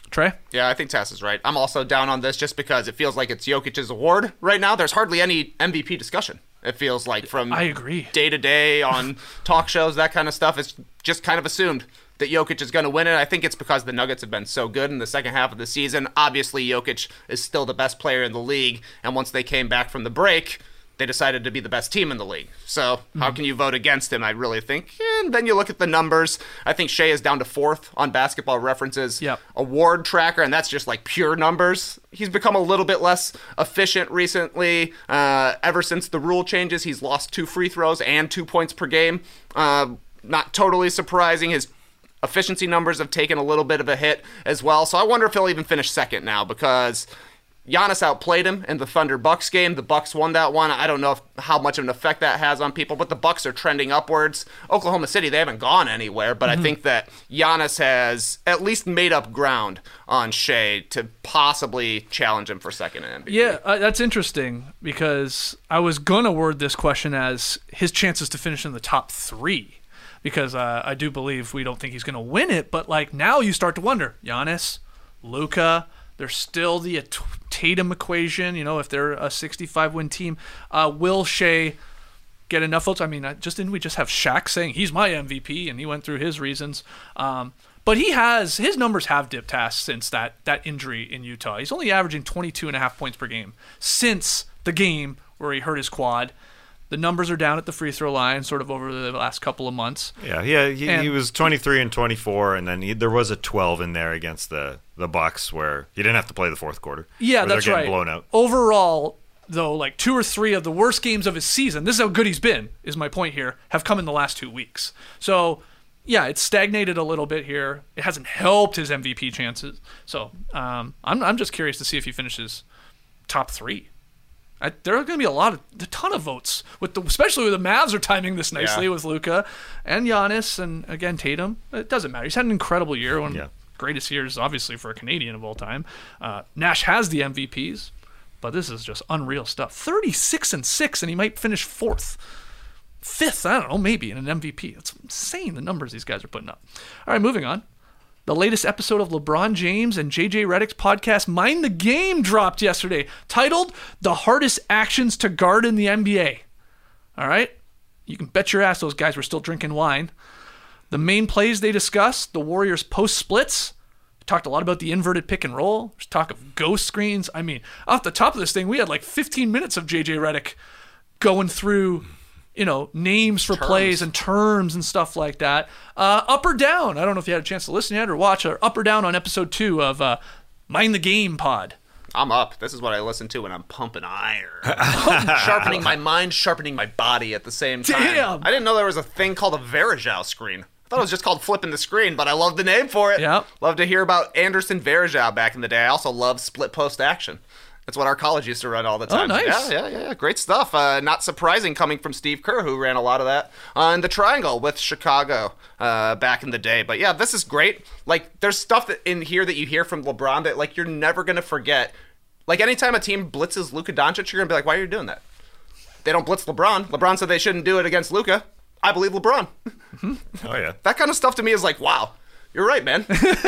Trey? Yeah, I think Tess is right. I'm also down on this just because it feels like it's Jokic's award right now. There's hardly any M V P discussion. It feels like from I agree. day to day on talk shows, that kind of stuff. It's just kind of assumed that Jokic is going to win it. I think it's because the Nuggets have been so good in the second half of the season. Obviously, Jokic is still the best player in the league, and once they came back from the break, they decided to be the best team in the league. So mm-hmm. how can you vote against him, I really think? And then you look at the numbers. I think Shea is down to fourth on Basketball Reference's yep. award tracker, and that's just like pure numbers. He's become a little bit less efficient recently. Uh, ever since the rule changes, he's lost two free throws and two points per game. Uh, not totally surprising. His efficiency numbers have taken a little bit of a hit as well. So I wonder if he'll even finish second now, because Giannis outplayed him in the Thunder-Bucks game. The Bucks won that one. I don't know if, how much of an effect that has on people, but the Bucks are trending upwards. Oklahoma City, they haven't gone anywhere, but mm-hmm. I think that Giannis has at least made up ground on Shea to possibly challenge him for second in M V P. Yeah, uh, that's interesting, because I was going to word this question as his chances to finish in the top three, because uh, I do believe we don't think he's going to win it, but like now you start to wonder, Giannis, Luka, there's still the Tatum equation, you know, if they're a sixty-five win team. Uh, will Shea get enough votes? I mean, just didn't we just have Shaq saying he's my M V P, and he went through his reasons. Um, but he has, his numbers have dipped past since that, that injury in Utah. He's only averaging twenty-two and a half points per game since the game where he hurt his quad. The numbers are down at the free throw line sort of over the last couple of months. Yeah, yeah, he, and, he was twenty-three and twenty-four, and then he, there was a twelve in there against the, the Bucks where he didn't have to play the fourth quarter. Yeah, that's they're right. getting blown out. Overall, though, like two or three of the worst games of his season, this is how good he's been, is my point here, have come in the last two weeks. So, yeah, it's stagnated a little bit here. It hasn't helped his M V P chances. So, um, I'm I'm just curious to see if he finishes top three. I, there are going to be a lot of, a ton of votes, with the, especially with the Mavs are timing this nicely yeah. with Luka and Giannis and, again, Tatum. It doesn't matter. He's had an incredible year, one of yeah. the greatest years, obviously, for a Canadian of all time. Uh, Nash has the M V Ps, but this is just unreal stuff. thirty-six and six, and he might finish fourth. Fifth, I don't know, maybe, in an M V P. It's insane, the numbers these guys are putting up. All right, moving on. The latest episode of LeBron James and J J Redick's podcast, Mind the Game, dropped yesterday, titled The Hardest Actions to Guard in the N B A. All right? You can bet your ass those guys were still drinking wine. The main plays they discussed, the Warriors' post splits. We talked a lot about the inverted pick and roll. There's talk of ghost screens. I mean, off the top of this thing, we had like fifteen minutes of J J Redick going through, you know, names for terms. plays and terms and stuff like that. Uh, up or down. I don't know if you had a chance to listen yet or watch, or up or down on episode two of uh, Mind the Game pod. I'm up. This is what I listen to when I'm pumping iron. Sharpening my mind, sharpening my body at the same time. Damn. I didn't know there was a thing called a Varejao screen. I thought it was just called flipping the screen, but I love the name for it. Yep. Love to hear about Anderson Varejao back in the day. I also love split post action. That's what our college used to run all the time. Oh, nice. Yeah, yeah, yeah. Great stuff. Uh, not surprising coming from Steve Kerr, who ran a lot of that uh, in the Triangle with Chicago uh, back in the day. But yeah, this is great. Like, there's stuff that in here that you hear from LeBron that, like, you're never going to forget. Like, anytime a team blitzes Luka Doncic, you're going to be like, why are you doing that? They don't blitz LeBron. LeBron said they shouldn't do it against Luka. I believe LeBron. Oh, yeah. That kind of stuff to me is like, wow, you're right, man.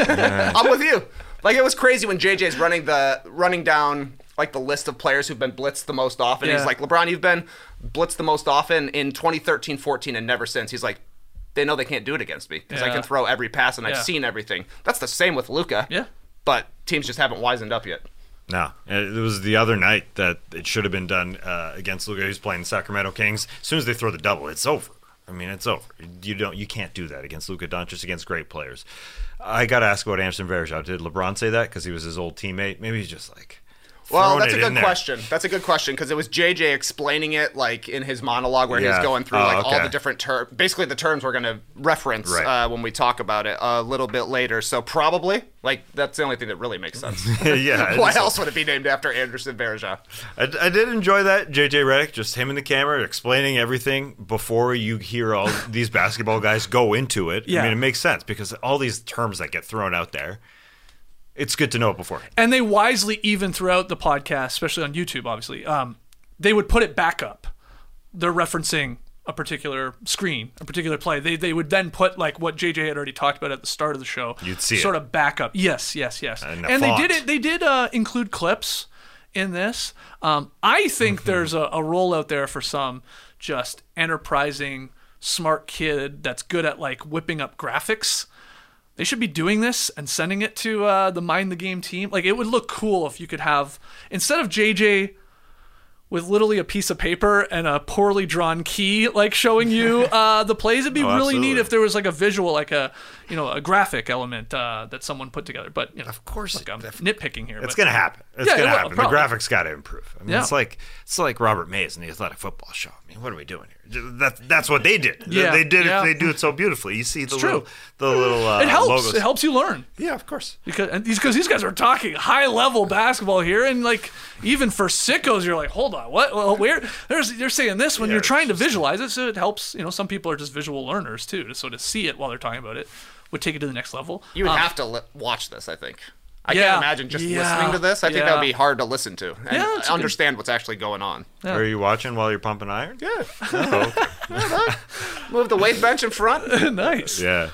I'm with you. Like, it was crazy when J J's running the running down like the list of players who've been blitzed the most often. Yeah. He's like, LeBron, you've been blitzed the most often in twenty thirteen fourteen and never since. He's like, they know they can't do it against me because yeah. I can throw every pass and I've yeah. seen everything. That's the same with Luka. Yeah. But teams just haven't wisened up yet. No, it was the other night that it should have been done uh, against Luka. He's playing the Sacramento Kings. As soon as they throw the double, it's over. I mean, it's over. You don't, you can't do that against Luka Doncic, against great players. I got to ask about Anderson Varejao. Did LeBron say that because he was his old teammate? Maybe he's just like, well, that's a good question. That's a good question because it was J J explaining it like in his monologue where yeah. he was going through oh, like okay. all the different terms. Basically, the terms we're going to reference right. uh, when we talk about it a little bit later. So probably, like, that's the only thing that really makes sense. yeah. Why else would it be named after Anderson Varejao? I, I did enjoy that. J J Redick, just him in the camera explaining everything before you hear all these basketball guys go into it. Yeah. I mean, it makes sense because all these terms that get thrown out there, it's good to know it before. And they wisely, even throughout the podcast, especially on YouTube, obviously, um, they would put it back up. They're referencing, a particular screen, a particular play, they they would then put like what J J had already talked about at the start of the show. You'd see sort it. of back up. Yes, yes, yes. And, and they did it. They did uh, include clips in this. Um, I think Mm-hmm. there's a, a role out there for some just enterprising, smart kid that's good at like whipping up graphics. They should be doing this and sending it to uh, the Mind the Game team. Like, it would look cool if you could have, instead of J J with literally a piece of paper and a poorly drawn key, like showing you uh, the plays, it'd be Oh, really absolutely. neat if there was like a visual, like a, you know, a graphic element uh, that someone put together. But, you know, Of course like, I'm it- nitpicking here. It's but, gonna happen. It's Yeah, it gonna will, happen. probably. The graphics got to improve. I mean, Yeah. it's like it's like Robert Mays and the Athletic Football Show. I mean, what are we doing here? That, that's what they did. Yeah, they did yeah. it. They do it so beautifully. You see the It's little, true. the little uh, It helps. logos. It helps you learn. Yeah, of course. Because and these because these guys are talking high level basketball here, and like even for sickos, you're like, hold on, what? Well, where? There's they're saying this when Yeah, you're it's trying to just- visualize it, so it helps. You know, some people are just visual learners too, so to see it while they're talking about it would take it to the next level. You would Um, have to li- watch this, I think. I Yeah. can't imagine just Yeah. listening to this. I think that Yeah. would be hard to listen to and Yeah, it's a good- understand what's actually going on. Yeah. Are you watching while you're pumping iron? Yeah. Oh, okay. Move the weight bench in front. nice. Yeah.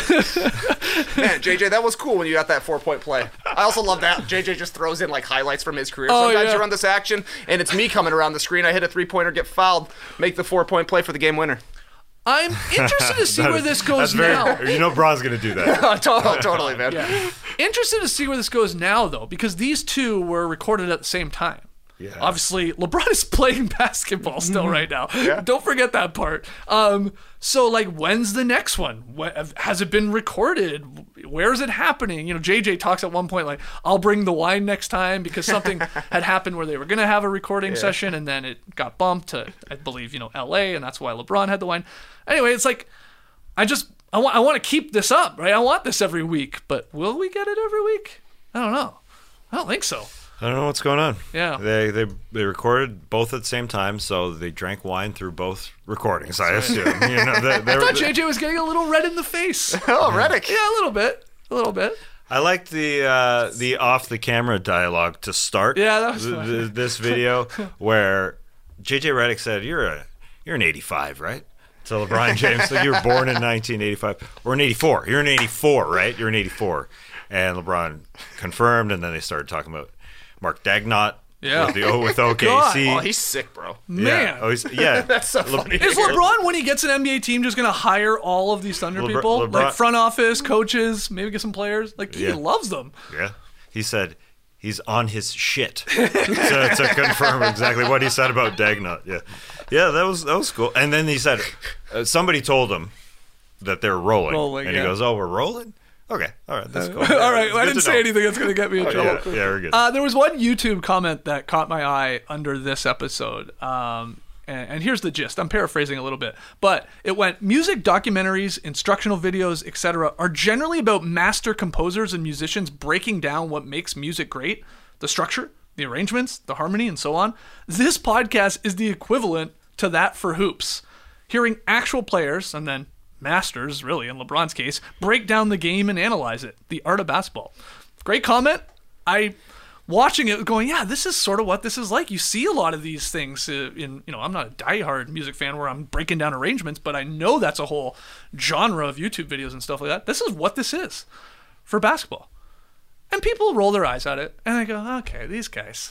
Man, J J, that was cool when you got that four-point play. I also love that J J just throws in like highlights from his career. Oh, Sometimes yeah. you run this action, and it's me coming around the screen. I hit a three-pointer, get fouled, make the four-point play for the game winner. I'm interested to see That where is- this goes that's very, now. You know, Braun's gonna do that. totally, totally, man. Yeah. Interested to see where this goes now, though, because these two were recorded at the same time. Yeah. Obviously, LeBron is playing basketball still right now. Don't forget that part. Um, so, like, when's the next one? What, has it been recorded? Where is it happening? You know, J J talks at one point, like, I'll bring the wine next time because something had happened where they were going to have a recording session and then it got bumped to, I believe, you know, L A, and that's why LeBron had the wine. Anyway, it's like, I just, I want, I want to keep this up, right? I want this every week, but will we get it every week? I don't know. I don't think so. I don't know what's going on. Yeah. They they they recorded both at the same time, so they drank wine through both recordings. I assume. You know, they, they I were- thought J J was getting a little red in the face. Oh, Reddick. Yeah, a little bit. A little bit. I liked the uh, the off the camera dialogue to start. Yeah, that was th- fun. th- this video where J J Redick said, "You're a you're an eighty-five, right?" So LeBron James said, "You were born in nineteen eighty-five or an eighty-four. You're an eighty-four, right? You're an eighty-four." And LeBron confirmed, and then they started talking about Mark Dagnott. Yeah. with the O with O K C. Oh, he's sick, bro. Man. Yeah, oh, he's, yeah. That's so funny. Is LeBron, when he gets an N B A team, just going to hire all of these Thunder Lebr- people? LeBron- Like front office, coaches, maybe get some players? Like, he Yeah. loves them. Yeah. He said he's on his shit to, to confirm exactly what he said about Dagnott. Yeah. Yeah, that was that was cool. And then he said uh, somebody told him that they're rolling. Rolling, and yeah. he goes, "Oh, we're rolling? Okay. All right, that's cool." All right, It's I good didn't to say know. anything that's going to get me in trouble. Yeah, yeah, we're good. Uh, there was one YouTube comment that caught my eye under this episode. Um, and, and here's the gist. I'm paraphrasing a little bit. But it went, music documentaries, instructional videos, et cetera are generally about master composers and musicians breaking down what makes music great, the structure, the arrangements, the harmony, and so on. This podcast is the equivalent to that for hoops. Hearing actual players, and then masters, really, in LeBron's case, break down the game and analyze it. The art of basketball. Great comment. I, watching it, going, yeah, this is sort of what this is like. You see a lot of these things uh, in, you know, I'm not a diehard music fan where I'm breaking down arrangements, but I know that's a whole genre of YouTube videos and stuff like that. This is what this is for basketball. And people roll their eyes at it, and they go, okay, these guys,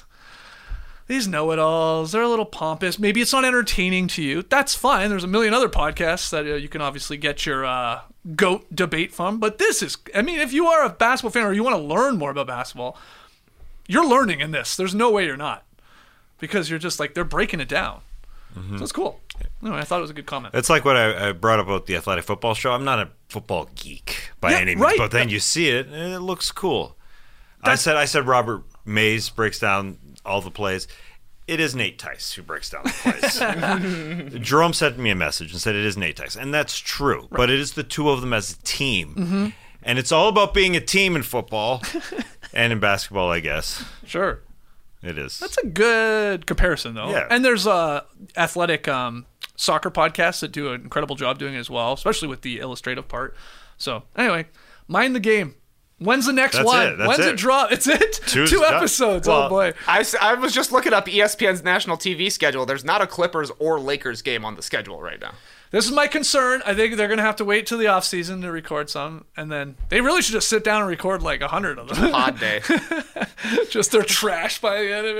these know-it-alls, they're a little pompous. Maybe it's not entertaining to you. That's fine. There's a million other podcasts that uh, you can obviously get your uh, GOAT debate from. But this is, I mean, if you are a basketball fan or you want to learn more about basketball, you're learning in this. There's no way you're not. Because you're just like, they're breaking it down. Mm-hmm. So it's cool. Anyway, I thought it was a good comment. It's like what I, I brought up about the Athletic Football Show. I'm not a football geek by Yeah, any means, right. but then you see it, and it looks cool. I said, I said Robert Mays breaks down all the plays. It is Nate Tice who breaks down the plays. Jerome sent me a message and said it is Nate Tice, and that's true. Right. But it is the two of them as a team, mm-hmm. and it's all about being a team in football and in basketball, I guess. Sure. It is. That's a good comparison, though. Yeah. And there's uh, athletic um, soccer podcasts that do an incredible job doing it as well, especially with the illustrative part. So, anyway, mind the game. When's the next That's one? it, that's When's it, it. drop? It's it? Two- Two no. episodes. Well, oh, boy. I, s- I was just looking up E S P N's national T V schedule. There's not a Clippers or Lakers game on the schedule right now. This is my concern. I think they're going to have to wait till the offseason to record some, and then they really should just sit down and record like a hundred of them. Pod day. Just they're trashed by the end of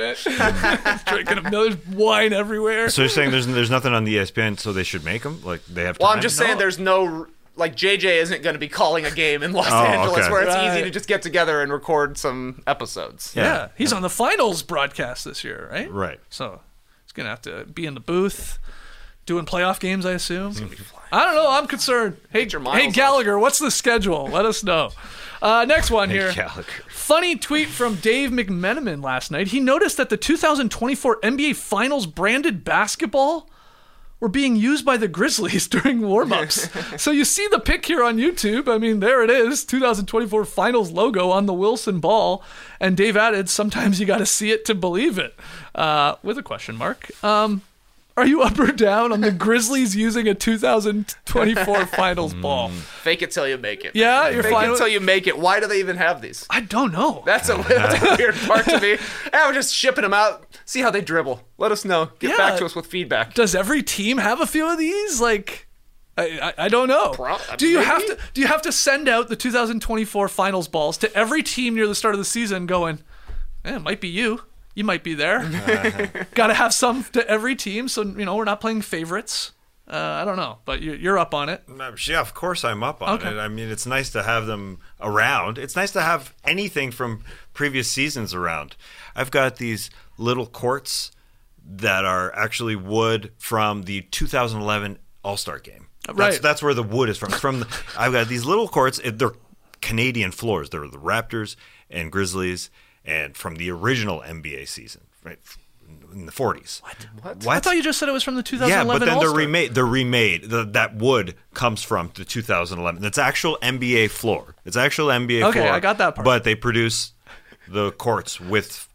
it. Drinking a million wine everywhere. So you're saying there's there's nothing on the E S P N, so they should make them? Like they have. Well, time? I'm just saying there's no like J J isn't going to be calling a game in Los Oh, Angeles okay. where it's Right. easy to just get together and record some episodes. Yeah. Yeah. He's on the finals broadcast this year, right? Right. So he's going to have to be in the booth doing playoff games, I assume. I don't know. I'm concerned. Hey, your miles hey Gallagher, what's the schedule? Let us know. Uh, next one here. Gallagher. Funny tweet from Dave McMenamin last night. He noticed that the two thousand twenty-four N B A Finals branded basketball were being used by the Grizzlies during warm-ups. So you see the pic here on YouTube. I mean, there it is, two thousand twenty-four Finals logo on the Wilson ball. And Dave added, sometimes you got to see it to believe it, uh, with a question mark. Um, are you up or down on the Grizzlies using a two thousand twenty-four Finals ball? Fake it till you make it. Yeah, you're Fake fine it with- till you make it. Why do they even have these? I don't know. That's a, that's a weird part to me. Yeah, we're just shipping them out. See how they dribble. Let us know. Get Yeah. back to us with feedback. Does every team have a few of these? Like, I I, I don't know. Pro- do you maybe? have to do you have to send out the two thousand twenty-four Finals balls to every team near the start of the season, going, eh, it might be you. You might be there. Got to have some to every team, so you know we're not playing favorites. Uh, I don't know, but you're, you're up on it. Yeah, of course I'm up on Okay. it. I mean, it's nice to have them around. It's nice to have anything from previous seasons around. I've got these little courts that are actually wood from the two thousand eleven All-Star game. That's, Right. that's where the wood is from. It's from the, I've got these little courts. They're Canadian floors. They're the Raptors and Grizzlies, and from the original N B A season, right in the forties. What? I thought you just said it was from the two thousand Yeah, eleven but then All-Star. they're remade. They're remade. The, that wood comes from the two thousand eleven. That's actual N B A floor. It's actual N B A Okay, floor. I got that part. But they produce the courts with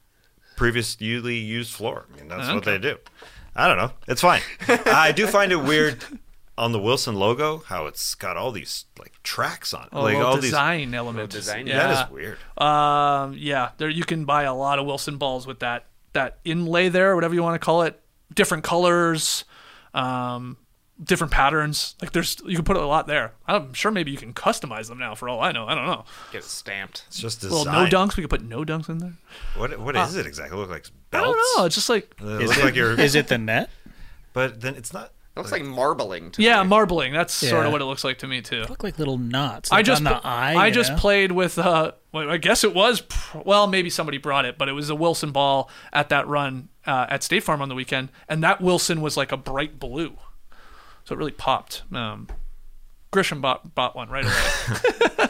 previously used floor. I mean, that's what Okay. they do. I don't know. It's fine. I do find it weird on the Wilson logo how it's got all these like tracks on it. Oh, like little all design element. design. these. Yeah. That is weird. Um, yeah, there you can buy a lot of Wilson balls with that that inlay there, whatever you want to call it. Different colors, um, different patterns. Like there's, you can put a lot there. I'm sure maybe you can customize them now. For all I know, I don't know. Get it stamped. It's just Little design. no dunks. We could put no dunks in there. What what is it exactly? It look like I belts. don't know. It's just like It Is look it, like you're, is it the net? but then it's not. It looks like marbling to yeah, me. marbling. That's sort Yeah. of what it looks like to me too. Look like little knots. I Like just on the pl- eye. I you just know? played with uh well, I guess it was pr- well maybe somebody brought it, but it was a Wilson ball at that run uh, at State Farm on the weekend, and that Wilson was like a bright blue, so it really popped. Um, Grisham bought bought one right away.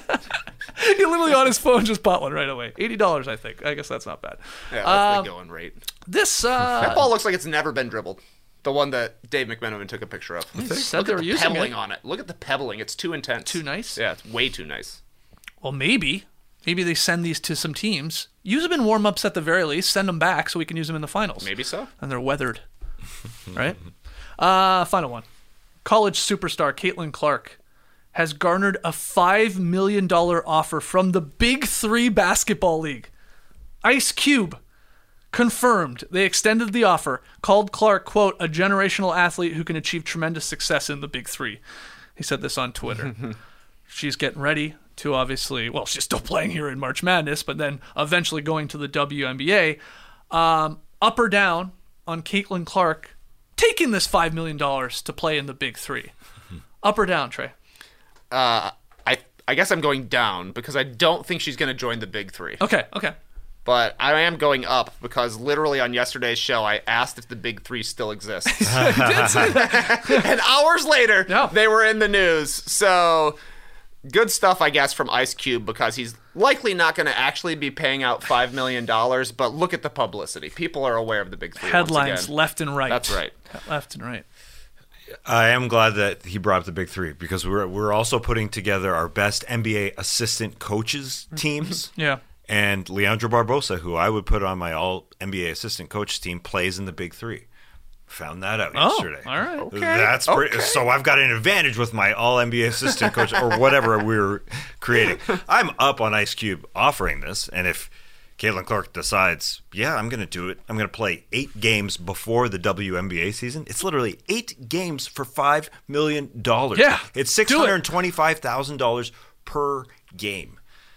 He literally on his phone just bought one right away. Eighty dollars, I think. I guess that's not bad. Yeah, that's Um, the going rate. This That uh, ball looks like it's never been dribbled. The one that Dave McMenamin took a picture of. said Look they at were the using pebbling it. on it. Look at the pebbling. It's too intense. Too nice? Yeah, it's way too nice. Well, maybe. Maybe they send these to some teams. Use them in warm-ups at the very least. Send them back so we can use them in the finals. Maybe so. And they're weathered. Right? Uh, final one. College superstar Caitlin Clark has garnered a five million dollars offer from the Big Three Basketball League. Ice Cube confirmed they extended the offer, called Clark, quote, a generational athlete who can achieve tremendous success in the Big Three. He said this on Twitter. She's getting ready to obviously, well, she's still playing here in March Madness, but then eventually going to the W N B A. Um, up or down on Caitlin Clark taking this five million dollars to play in the Big Three? Up or down, Trey? Uh, I I guess I'm going down because I don't think she's going to join the Big Three. Okay, okay. But I am going up because literally on yesterday's show, I asked if the Big Three still exists. And hours later, Yeah. they were in the news. So good stuff, I guess, from Ice Cube because he's likely not going to actually be paying out five million dollars. But look at the publicity. People are aware of the Big Three. once Headlines again. left and right. That's right. Left and right. I am glad that he brought up the Big Three because we're we're also putting together our best N B A assistant coaches teams. Yeah. And Leandro Barbosa, who I would put on my all N B A assistant coach team, plays in the Big Three. Found that out Oh, yesterday. all right. Okay. That's pretty. Okay. So I've got an advantage with my all N B A assistant coach or whatever we were creating. I'm up on Ice Cube offering this, and if Caitlin Clark decides, yeah, I'm going to do it, I'm going to play eight games before the W N B A season. It's literally eight games for five million dollars. Yeah, it's six hundred twenty-five thousand dollars per game.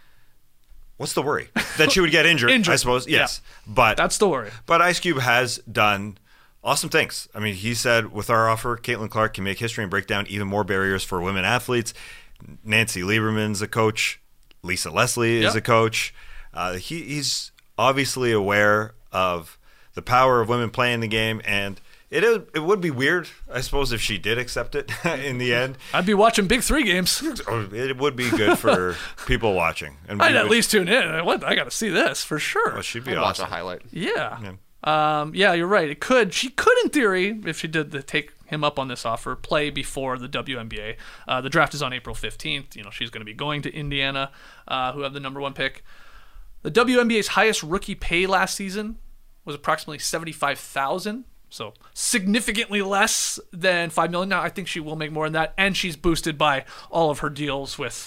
What's the worry? That she would get injured, injured. I suppose. Yes. Yeah. But that's the worry. But Ice Cube has done awesome things. I mean, he said, with our offer, Caitlin Clark can make history and break down even more barriers for women athletes. Nancy Lieberman's a coach. Lisa Leslie is yep. a coach. Uh, he, he's obviously aware of the power of women playing the game, and it is, it would be weird, I suppose, if she did accept it in the end. I'd be watching Big Three games. It would be good for people watching. And I'd at would, least tune in. What? I got to see this for sure. Well, she'd be I'd awesome. watch a highlight. Yeah. yeah. Um, yeah, you're right. It could. She could, in theory, if she did the, take him up on this offer, play before the W N B A. Uh, the draft is on April fifteenth. You know, she's going to be going to Indiana, uh, who have the number one pick. The W N B A's highest rookie pay last season was approximately seventy-five thousand dollars. So significantly less than five million dollars. Now, I think she will make more than that, and she's boosted by all of her deals with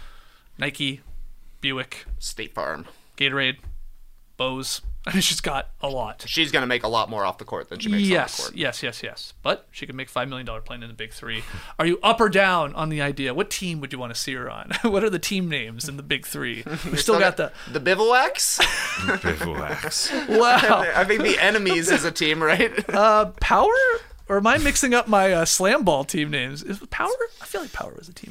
Nike, Buick, State Farm, Gatorade, Bose. I mean, she's got a lot. She's going to make a lot more off the court than she makes yes, on the court. Yes, yes, yes. But she could make five million dollars playing in the Big Three. Are you up or down on the idea? What team would you want to see her on? What are the team names in the Big Three? We still got the... The Bivouacs? Bivouacs. Wow. I think the Enemies is a team, right? Uh, Power? Or am I mixing up my uh, slam ball team names? Is it Power? I feel like Power was a team.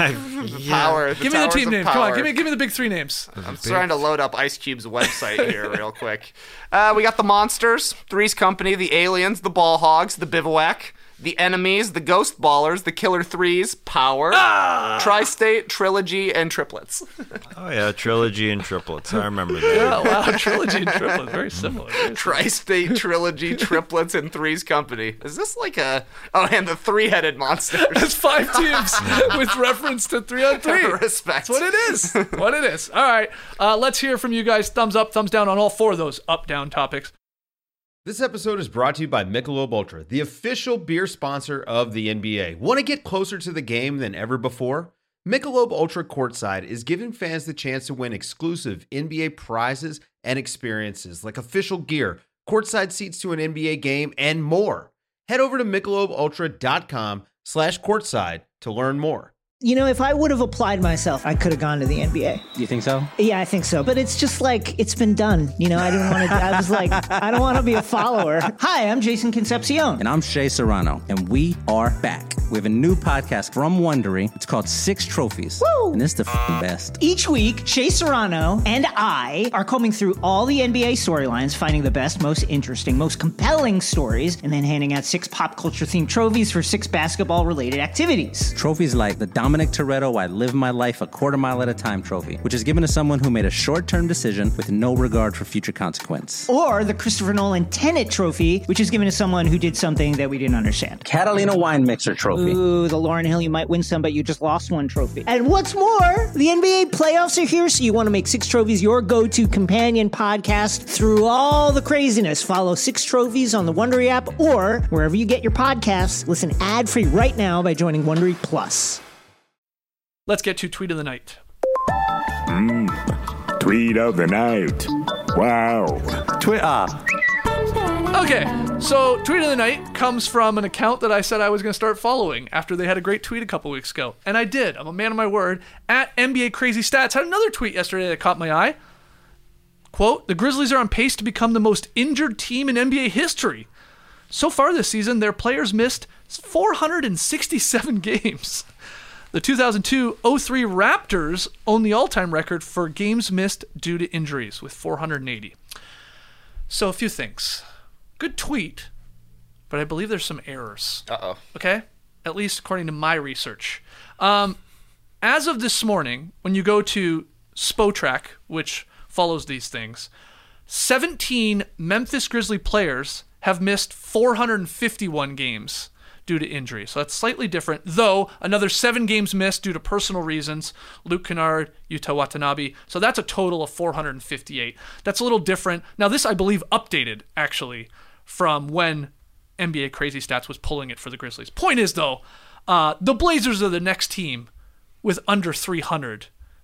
Power. The give me the Towers team of names. Come on, Power. give me give me the big three names. I'm trying to load up Ice Cube's website here real quick. Uh, we got the Monsters, Three's Company, the Aliens, the Ball Hogs, the Bivouac, the Enemies, the Ghost Ballers, the Killer Threes, Power, Ah! Tri-State, Trilogy, and Triplets. Oh, yeah, trilogy and triplets. I remember that. Oh, wow, trilogy and triplet, very similar. Very similar. Tri-State, Trilogy, Triplets, and Three's Company. Is this like a... Oh, and the Three-Headed Monsters. That's five teams with reference to three on three. Respect. That's what it is. What it is. All right, uh, let's hear from you guys. Thumbs up, thumbs down on all four of those up-down topics. This episode is brought to you by Michelob Ultra, the official beer sponsor of the N B A. Want to get closer to the game than ever before? Michelob Ultra Courtside is giving fans the chance to win exclusive N B A prizes and experiences like official gear, courtside seats to an N B A game, and more. Head over to michelobultra.com slash courtside to learn more. You know, if I would have applied myself, I could have gone to the N B A. You think so? Yeah, I think so. But it's just like, it's been done. You know, I didn't want to, I was like, I don't want to be a follower. Hi, I'm Jason Concepcion. And I'm Shea Serrano. And we are back. We have a new podcast from Wondery. It's called Six Trophies. Woo! And it's the f***ing best. Each week, Shea Serrano and I are combing through all the N B A storylines, finding the best, most interesting, most compelling stories, and then handing out six pop culture themed trophies for six basketball related activities. Trophies like the Dominic Toretto I Live My Life a Quarter Mile at a Time trophy, which is given to someone who made a short-term decision with no regard for future consequence. Or the Christopher Nolan Tenet trophy, which is given to someone who did something that we didn't understand. Catalina Wine Mixer trophy. Ooh, the Lauryn Hill, you might win some, but you just lost one trophy. And what's more, the N B A playoffs are here, so you want to make Six Trophies your go-to companion podcast through all the craziness. Follow Six Trophies on the Wondery app or wherever you get your podcasts. Listen ad-free right now by joining Wondery Plus. Let's get to tweet of the night. Mm, tweet of the night. Wow. Twitter. Okay, so tweet of the night comes from an account that I said I was going to start following after they had a great tweet a couple weeks ago. And I did. I'm a man of my word. At N B A Crazy Stats had another tweet yesterday that caught my eye. Quote, the Grizzlies are on pace to become the most injured team in N B A history. So far this season, their players missed four hundred sixty-seven games. The two thousand two oh three Raptors own the all-time record for games missed due to injuries with four hundred eighty. So a few things. Good tweet, but I believe there's some errors. Uh-oh. Okay? At least according to my research. Um, as of this morning, when you go to Spotrac, which follows these things, seventeen Memphis Grizzly players have missed four hundred fifty-one games due to injury. So that's slightly different, though another seven games missed due to personal reasons. Luke Kennard, Yuta Watanabe. So that's a total of four hundred fifty-eight. That's a little different. Now this, I believe, updated, actually, from when N B A Crazy Stats was pulling it for the Grizzlies. Point is, though, uh, the Blazers are the next team with under three hundred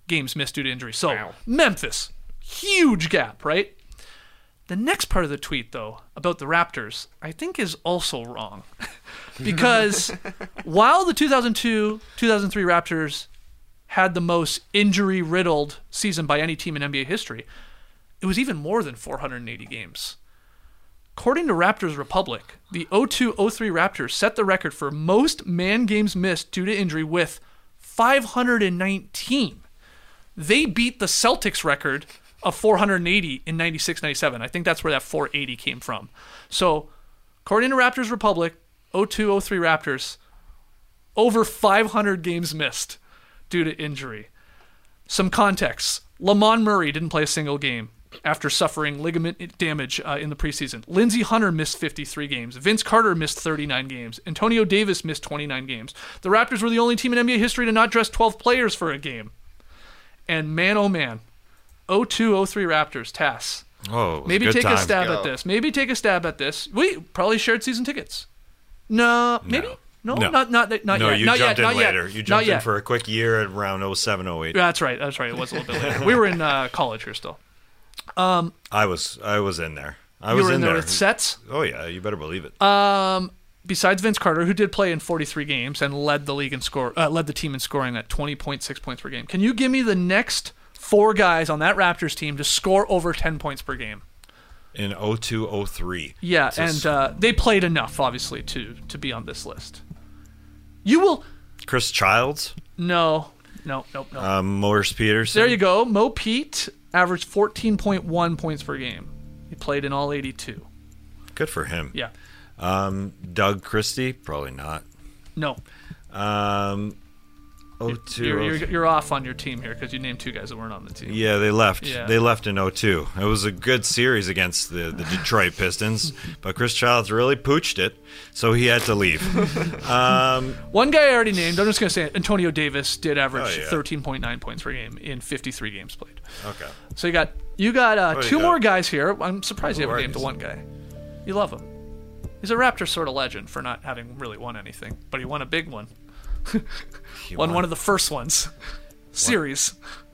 games missed due to injury. So wow. Memphis, huge gap, right? The next part of the tweet, though, about the Raptors, I think is also wrong. Because while the two thousand two two thousand three Raptors had the most injury-riddled season by any team in N B A history, it was even more than four hundred eighty games. According to Raptors Republic, the oh two oh three Raptors set the record for most man games missed due to injury with five hundred nineteen. They beat the Celtics record of four hundred eighty in ninety-six ninety-seven. I think that's where that four eighty came from. So, according to Raptors Republic, oh two oh three Raptors, over five hundred games missed due to injury. Some context. Lamont Murray didn't play a single game after suffering ligament damage uh, in the preseason. Lindsey Hunter missed fifty-three games. Vince Carter missed thirty-nine games. Antonio Davis missed twenty-nine games. The Raptors were the only team in N B A history to not dress twelve players for a game. And man, oh man, oh two oh three Raptors, Tass. Oh, maybe good take time. a stab Go. at this. Maybe take a stab at this. We probably shared season tickets. No, maybe. No, No. not not not no, yet. you not jumped yet. in Not later. yet. You Not jumped in yet. for a quick year at around oh seven oh eight. That's right. That's right. It was a little bit later. We were in uh, college here still. Um, I was I was in there. I you was were in, in there, there with sets. Oh yeah, you better believe it. Um, besides Vince Carter, who did play in forty-three games and led the league in score, uh, led the team in scoring at twenty point six points per game. Can you give me the next four guys on that Raptors team to score over ten points per game? In oh two oh three. Yeah, So and uh, they played enough, obviously, to to be on this list. You will. Chris Childs, No, no, no, no. um, Morris Peterson. There you go. Mo Pete averaged fourteen point one points per game. He played in all eighty-two. Good for him. Yeah. Um, Doug Christie, probably not. No. Um, oh two. You're, you're, you're off on your team here because you named two guys that weren't on the team. Yeah, they left. Yeah. They left in oh two. It was a good series against the, the Detroit Pistons, but Chris Childs really pooched it, so he had to leave. um, One guy I already named, I'm just going to say it, Antonio Davis did average Oh, yeah. thirteen point nine points per game in fifty-three games played. okay. So you got you got uh, What do two you more got? guys here. I'm surprised you Who haven't are named the these? one guy. You love him. He's a Raptor sort of legend for not having really won anything, but he won a big one. He won won. one of the first ones. Series.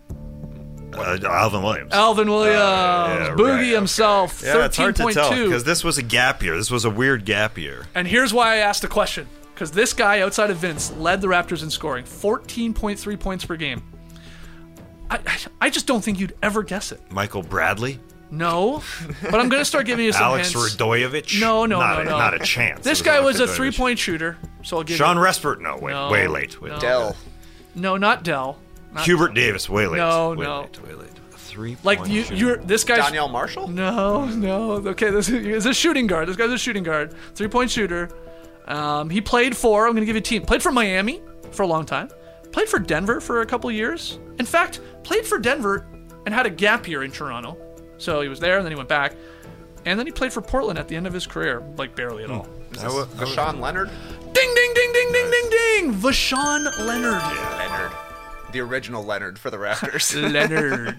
Uh, Alvin Williams. Alvin Williams, yeah, Boogie right, himself, Yeah, it's thirteen hard to point tell two. because this was a gap year. This was a weird gap year. And here's why I asked the question. Because this guy, outside of Vince, led the Raptors in scoring, fourteen point three points per game. I, I, I just don't think you'd ever guess it. Michael Bradley, No, but I'm going to start giving you some Alex hints. Radojevic. No, no, not no, a, no. Not a chance. This It guy Alex was a Radojevic. three-point shooter, so I'll give Sean you... Respert. No, wait, No, way late. Way no. late. Dell. No, not Dell. Not Hubert Davis. Way late. No, way no. Late, way late. Three. Like, you, you're... This guy's... Danielle Marshall? No, no. Okay, this is a shooting guard. This guy's a shooting guard. Three-point shooter. Um, he played for... I'm going to give you a team. Played for Miami for a long time. Played for Denver for a couple years. In fact, played for Denver and had a gap year in Toronto. So he was there, and then he went back. And then he played for Portland at the end of his career. Like, barely at all. Is this Vashawn Leonard? Ding, ding, ding, ding, ding, ding, ding! Vashawn Leonard. Leonard. The original Leonard for the Raptors. Leonard.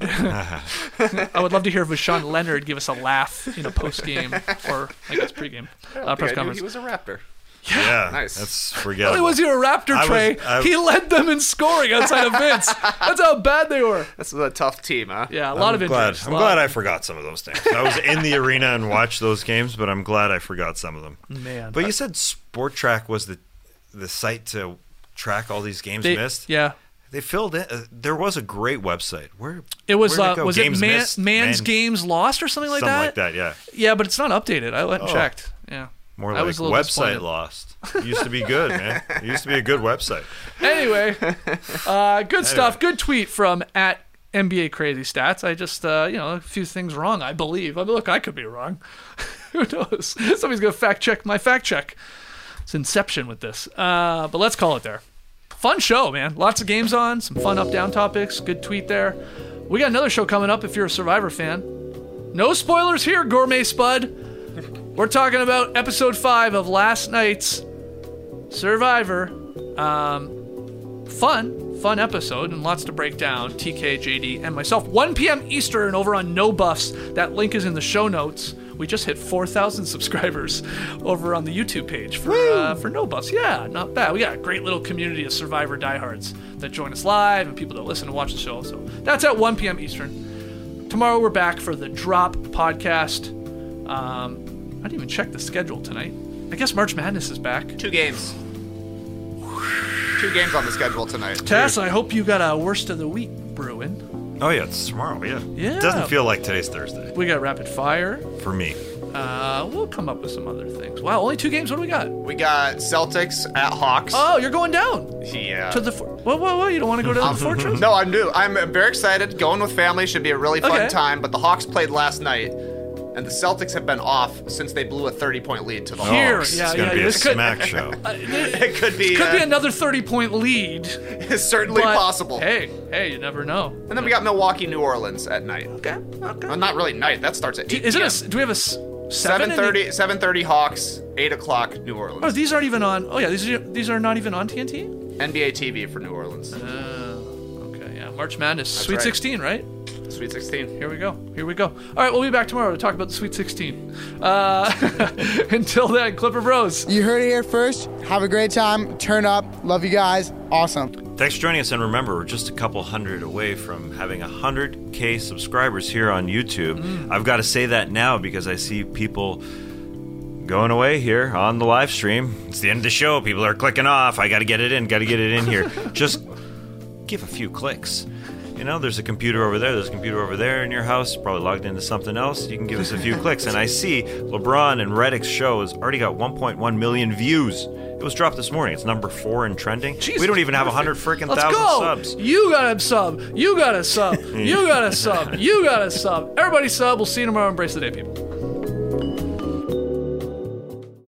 I would love to hear Vashawn Leonard give us a laugh in a post-game or, I guess, pre-game uh, press I knew conference. he was a Raptor. Yeah, Nice. That's Not forgettable. only was he a Raptor, I was- Trey, I- he led them in scoring outside of Vince. That's how bad they were. This is a tough team, huh? Yeah, a lot I'm of glad. injuries. I'm a lot glad of- I forgot some of those things. I was in the arena and watched those games, but I'm glad I forgot some of them. Man. But you said Sport Track was the the site to track all these games They- missed. Yeah. They filled in. Uh, there was a great website. Where It was, where'd uh, go? was games it Man, missed? Man's Man- Games Lost or something like something that? like that. Yeah. Yeah, but it's not updated. I went and Oh. checked. Yeah. More I like was a little website disappointed. lost. It used to be good, man. It used to be a good website. Anyway, uh, good stuff. Good tweet from at N B A Crazy Stats. I just, uh, you know, a few things wrong, I believe. I mean, look, I could be wrong. Who knows? Somebody's going to fact check my fact check. It's Inception with this. Uh, but let's call it there. Fun show, man. Lots of games on, some fun up-down topics. Good tweet there. We got another show coming up if you're a Survivor fan. No spoilers here, Gourmet Spud. We're talking about episode five of last night's Survivor. Um, fun, fun episode, and lots to break down. T K, J D, and myself. one p.m. Eastern over on No Buffs. That link is in the show notes. we just hit four thousand subscribers over on the YouTube page for uh, for No Buffs. Yeah, not bad. We got a great little community of Survivor diehards that join us live and people that listen and watch the show. So that's at one p.m. Eastern. Tomorrow we're back for the Drop podcast. Um, I didn't even check the schedule tonight. I guess March Madness is back. Two games. Two games on the schedule tonight. Tess, I hope you got a worst of the week brewing. Oh, yeah, it's tomorrow, yeah. Yeah. It doesn't feel like today's Thursday. We got Rapid Fire. For me. Uh, we'll come up with some other things. Wow, only two games. What do we got? We got Celtics at Hawks. Oh, you're going down. Yeah. To the for- what? What? What? You don't want to go to the Fortress? No, I'm new. I'm very excited. Going with family should be a really fun Okay. time. But the Hawks played last night, and the Celtics have been off since they blew a thirty-point lead to the Here, Hawks. yeah, It's going yeah. to be a this could- smack show. Uh, it It could be. could be uh, another thirty-point lead. It's certainly but, possible. Hey, hey, you never know. And then we got Milwaukee, New Orleans at night. Okay, okay. Well, not really night. That starts at eight Is it p.m. a? s- Do we have a s- seven? seven thirty, seven thirty Hawks, eight o'clock New Orleans. Oh, these aren't even on. Oh yeah, these are these are not even on T N T. N B A T V for New Orleans. Oh, okay, yeah. March Madness, That's Sweet right. sixteen, right? Sweet sixteen. Here we go. Here we go. All right, we'll be back tomorrow to talk about the Sweet sixteen. Uh, until then, Clipper Bros. You heard it here first. Have a great time. Turn up. Love you guys. Awesome. Thanks for joining us, and remember, we're just a couple hundred away from having one hundred K subscribers here on YouTube. Mm. I've got to say that now because I see people going away here on the live stream. It's the end of the show. People are clicking off. I got to get it in. Got to get it in here. Just give a few clicks. You know, there's a computer over there. There's a computer over there in your house. Probably logged into something else. You can give us a few clicks. And I see LeBron and Reddick's show has already got one point one million views. It was dropped this morning. It's number four in trending. Jesus we don't even have one hundred Christ. freaking Let's thousand go. subs. You got a sub. You got a sub. You got a sub. You got a sub. Everybody sub. We'll see you tomorrow. Embrace the day, people.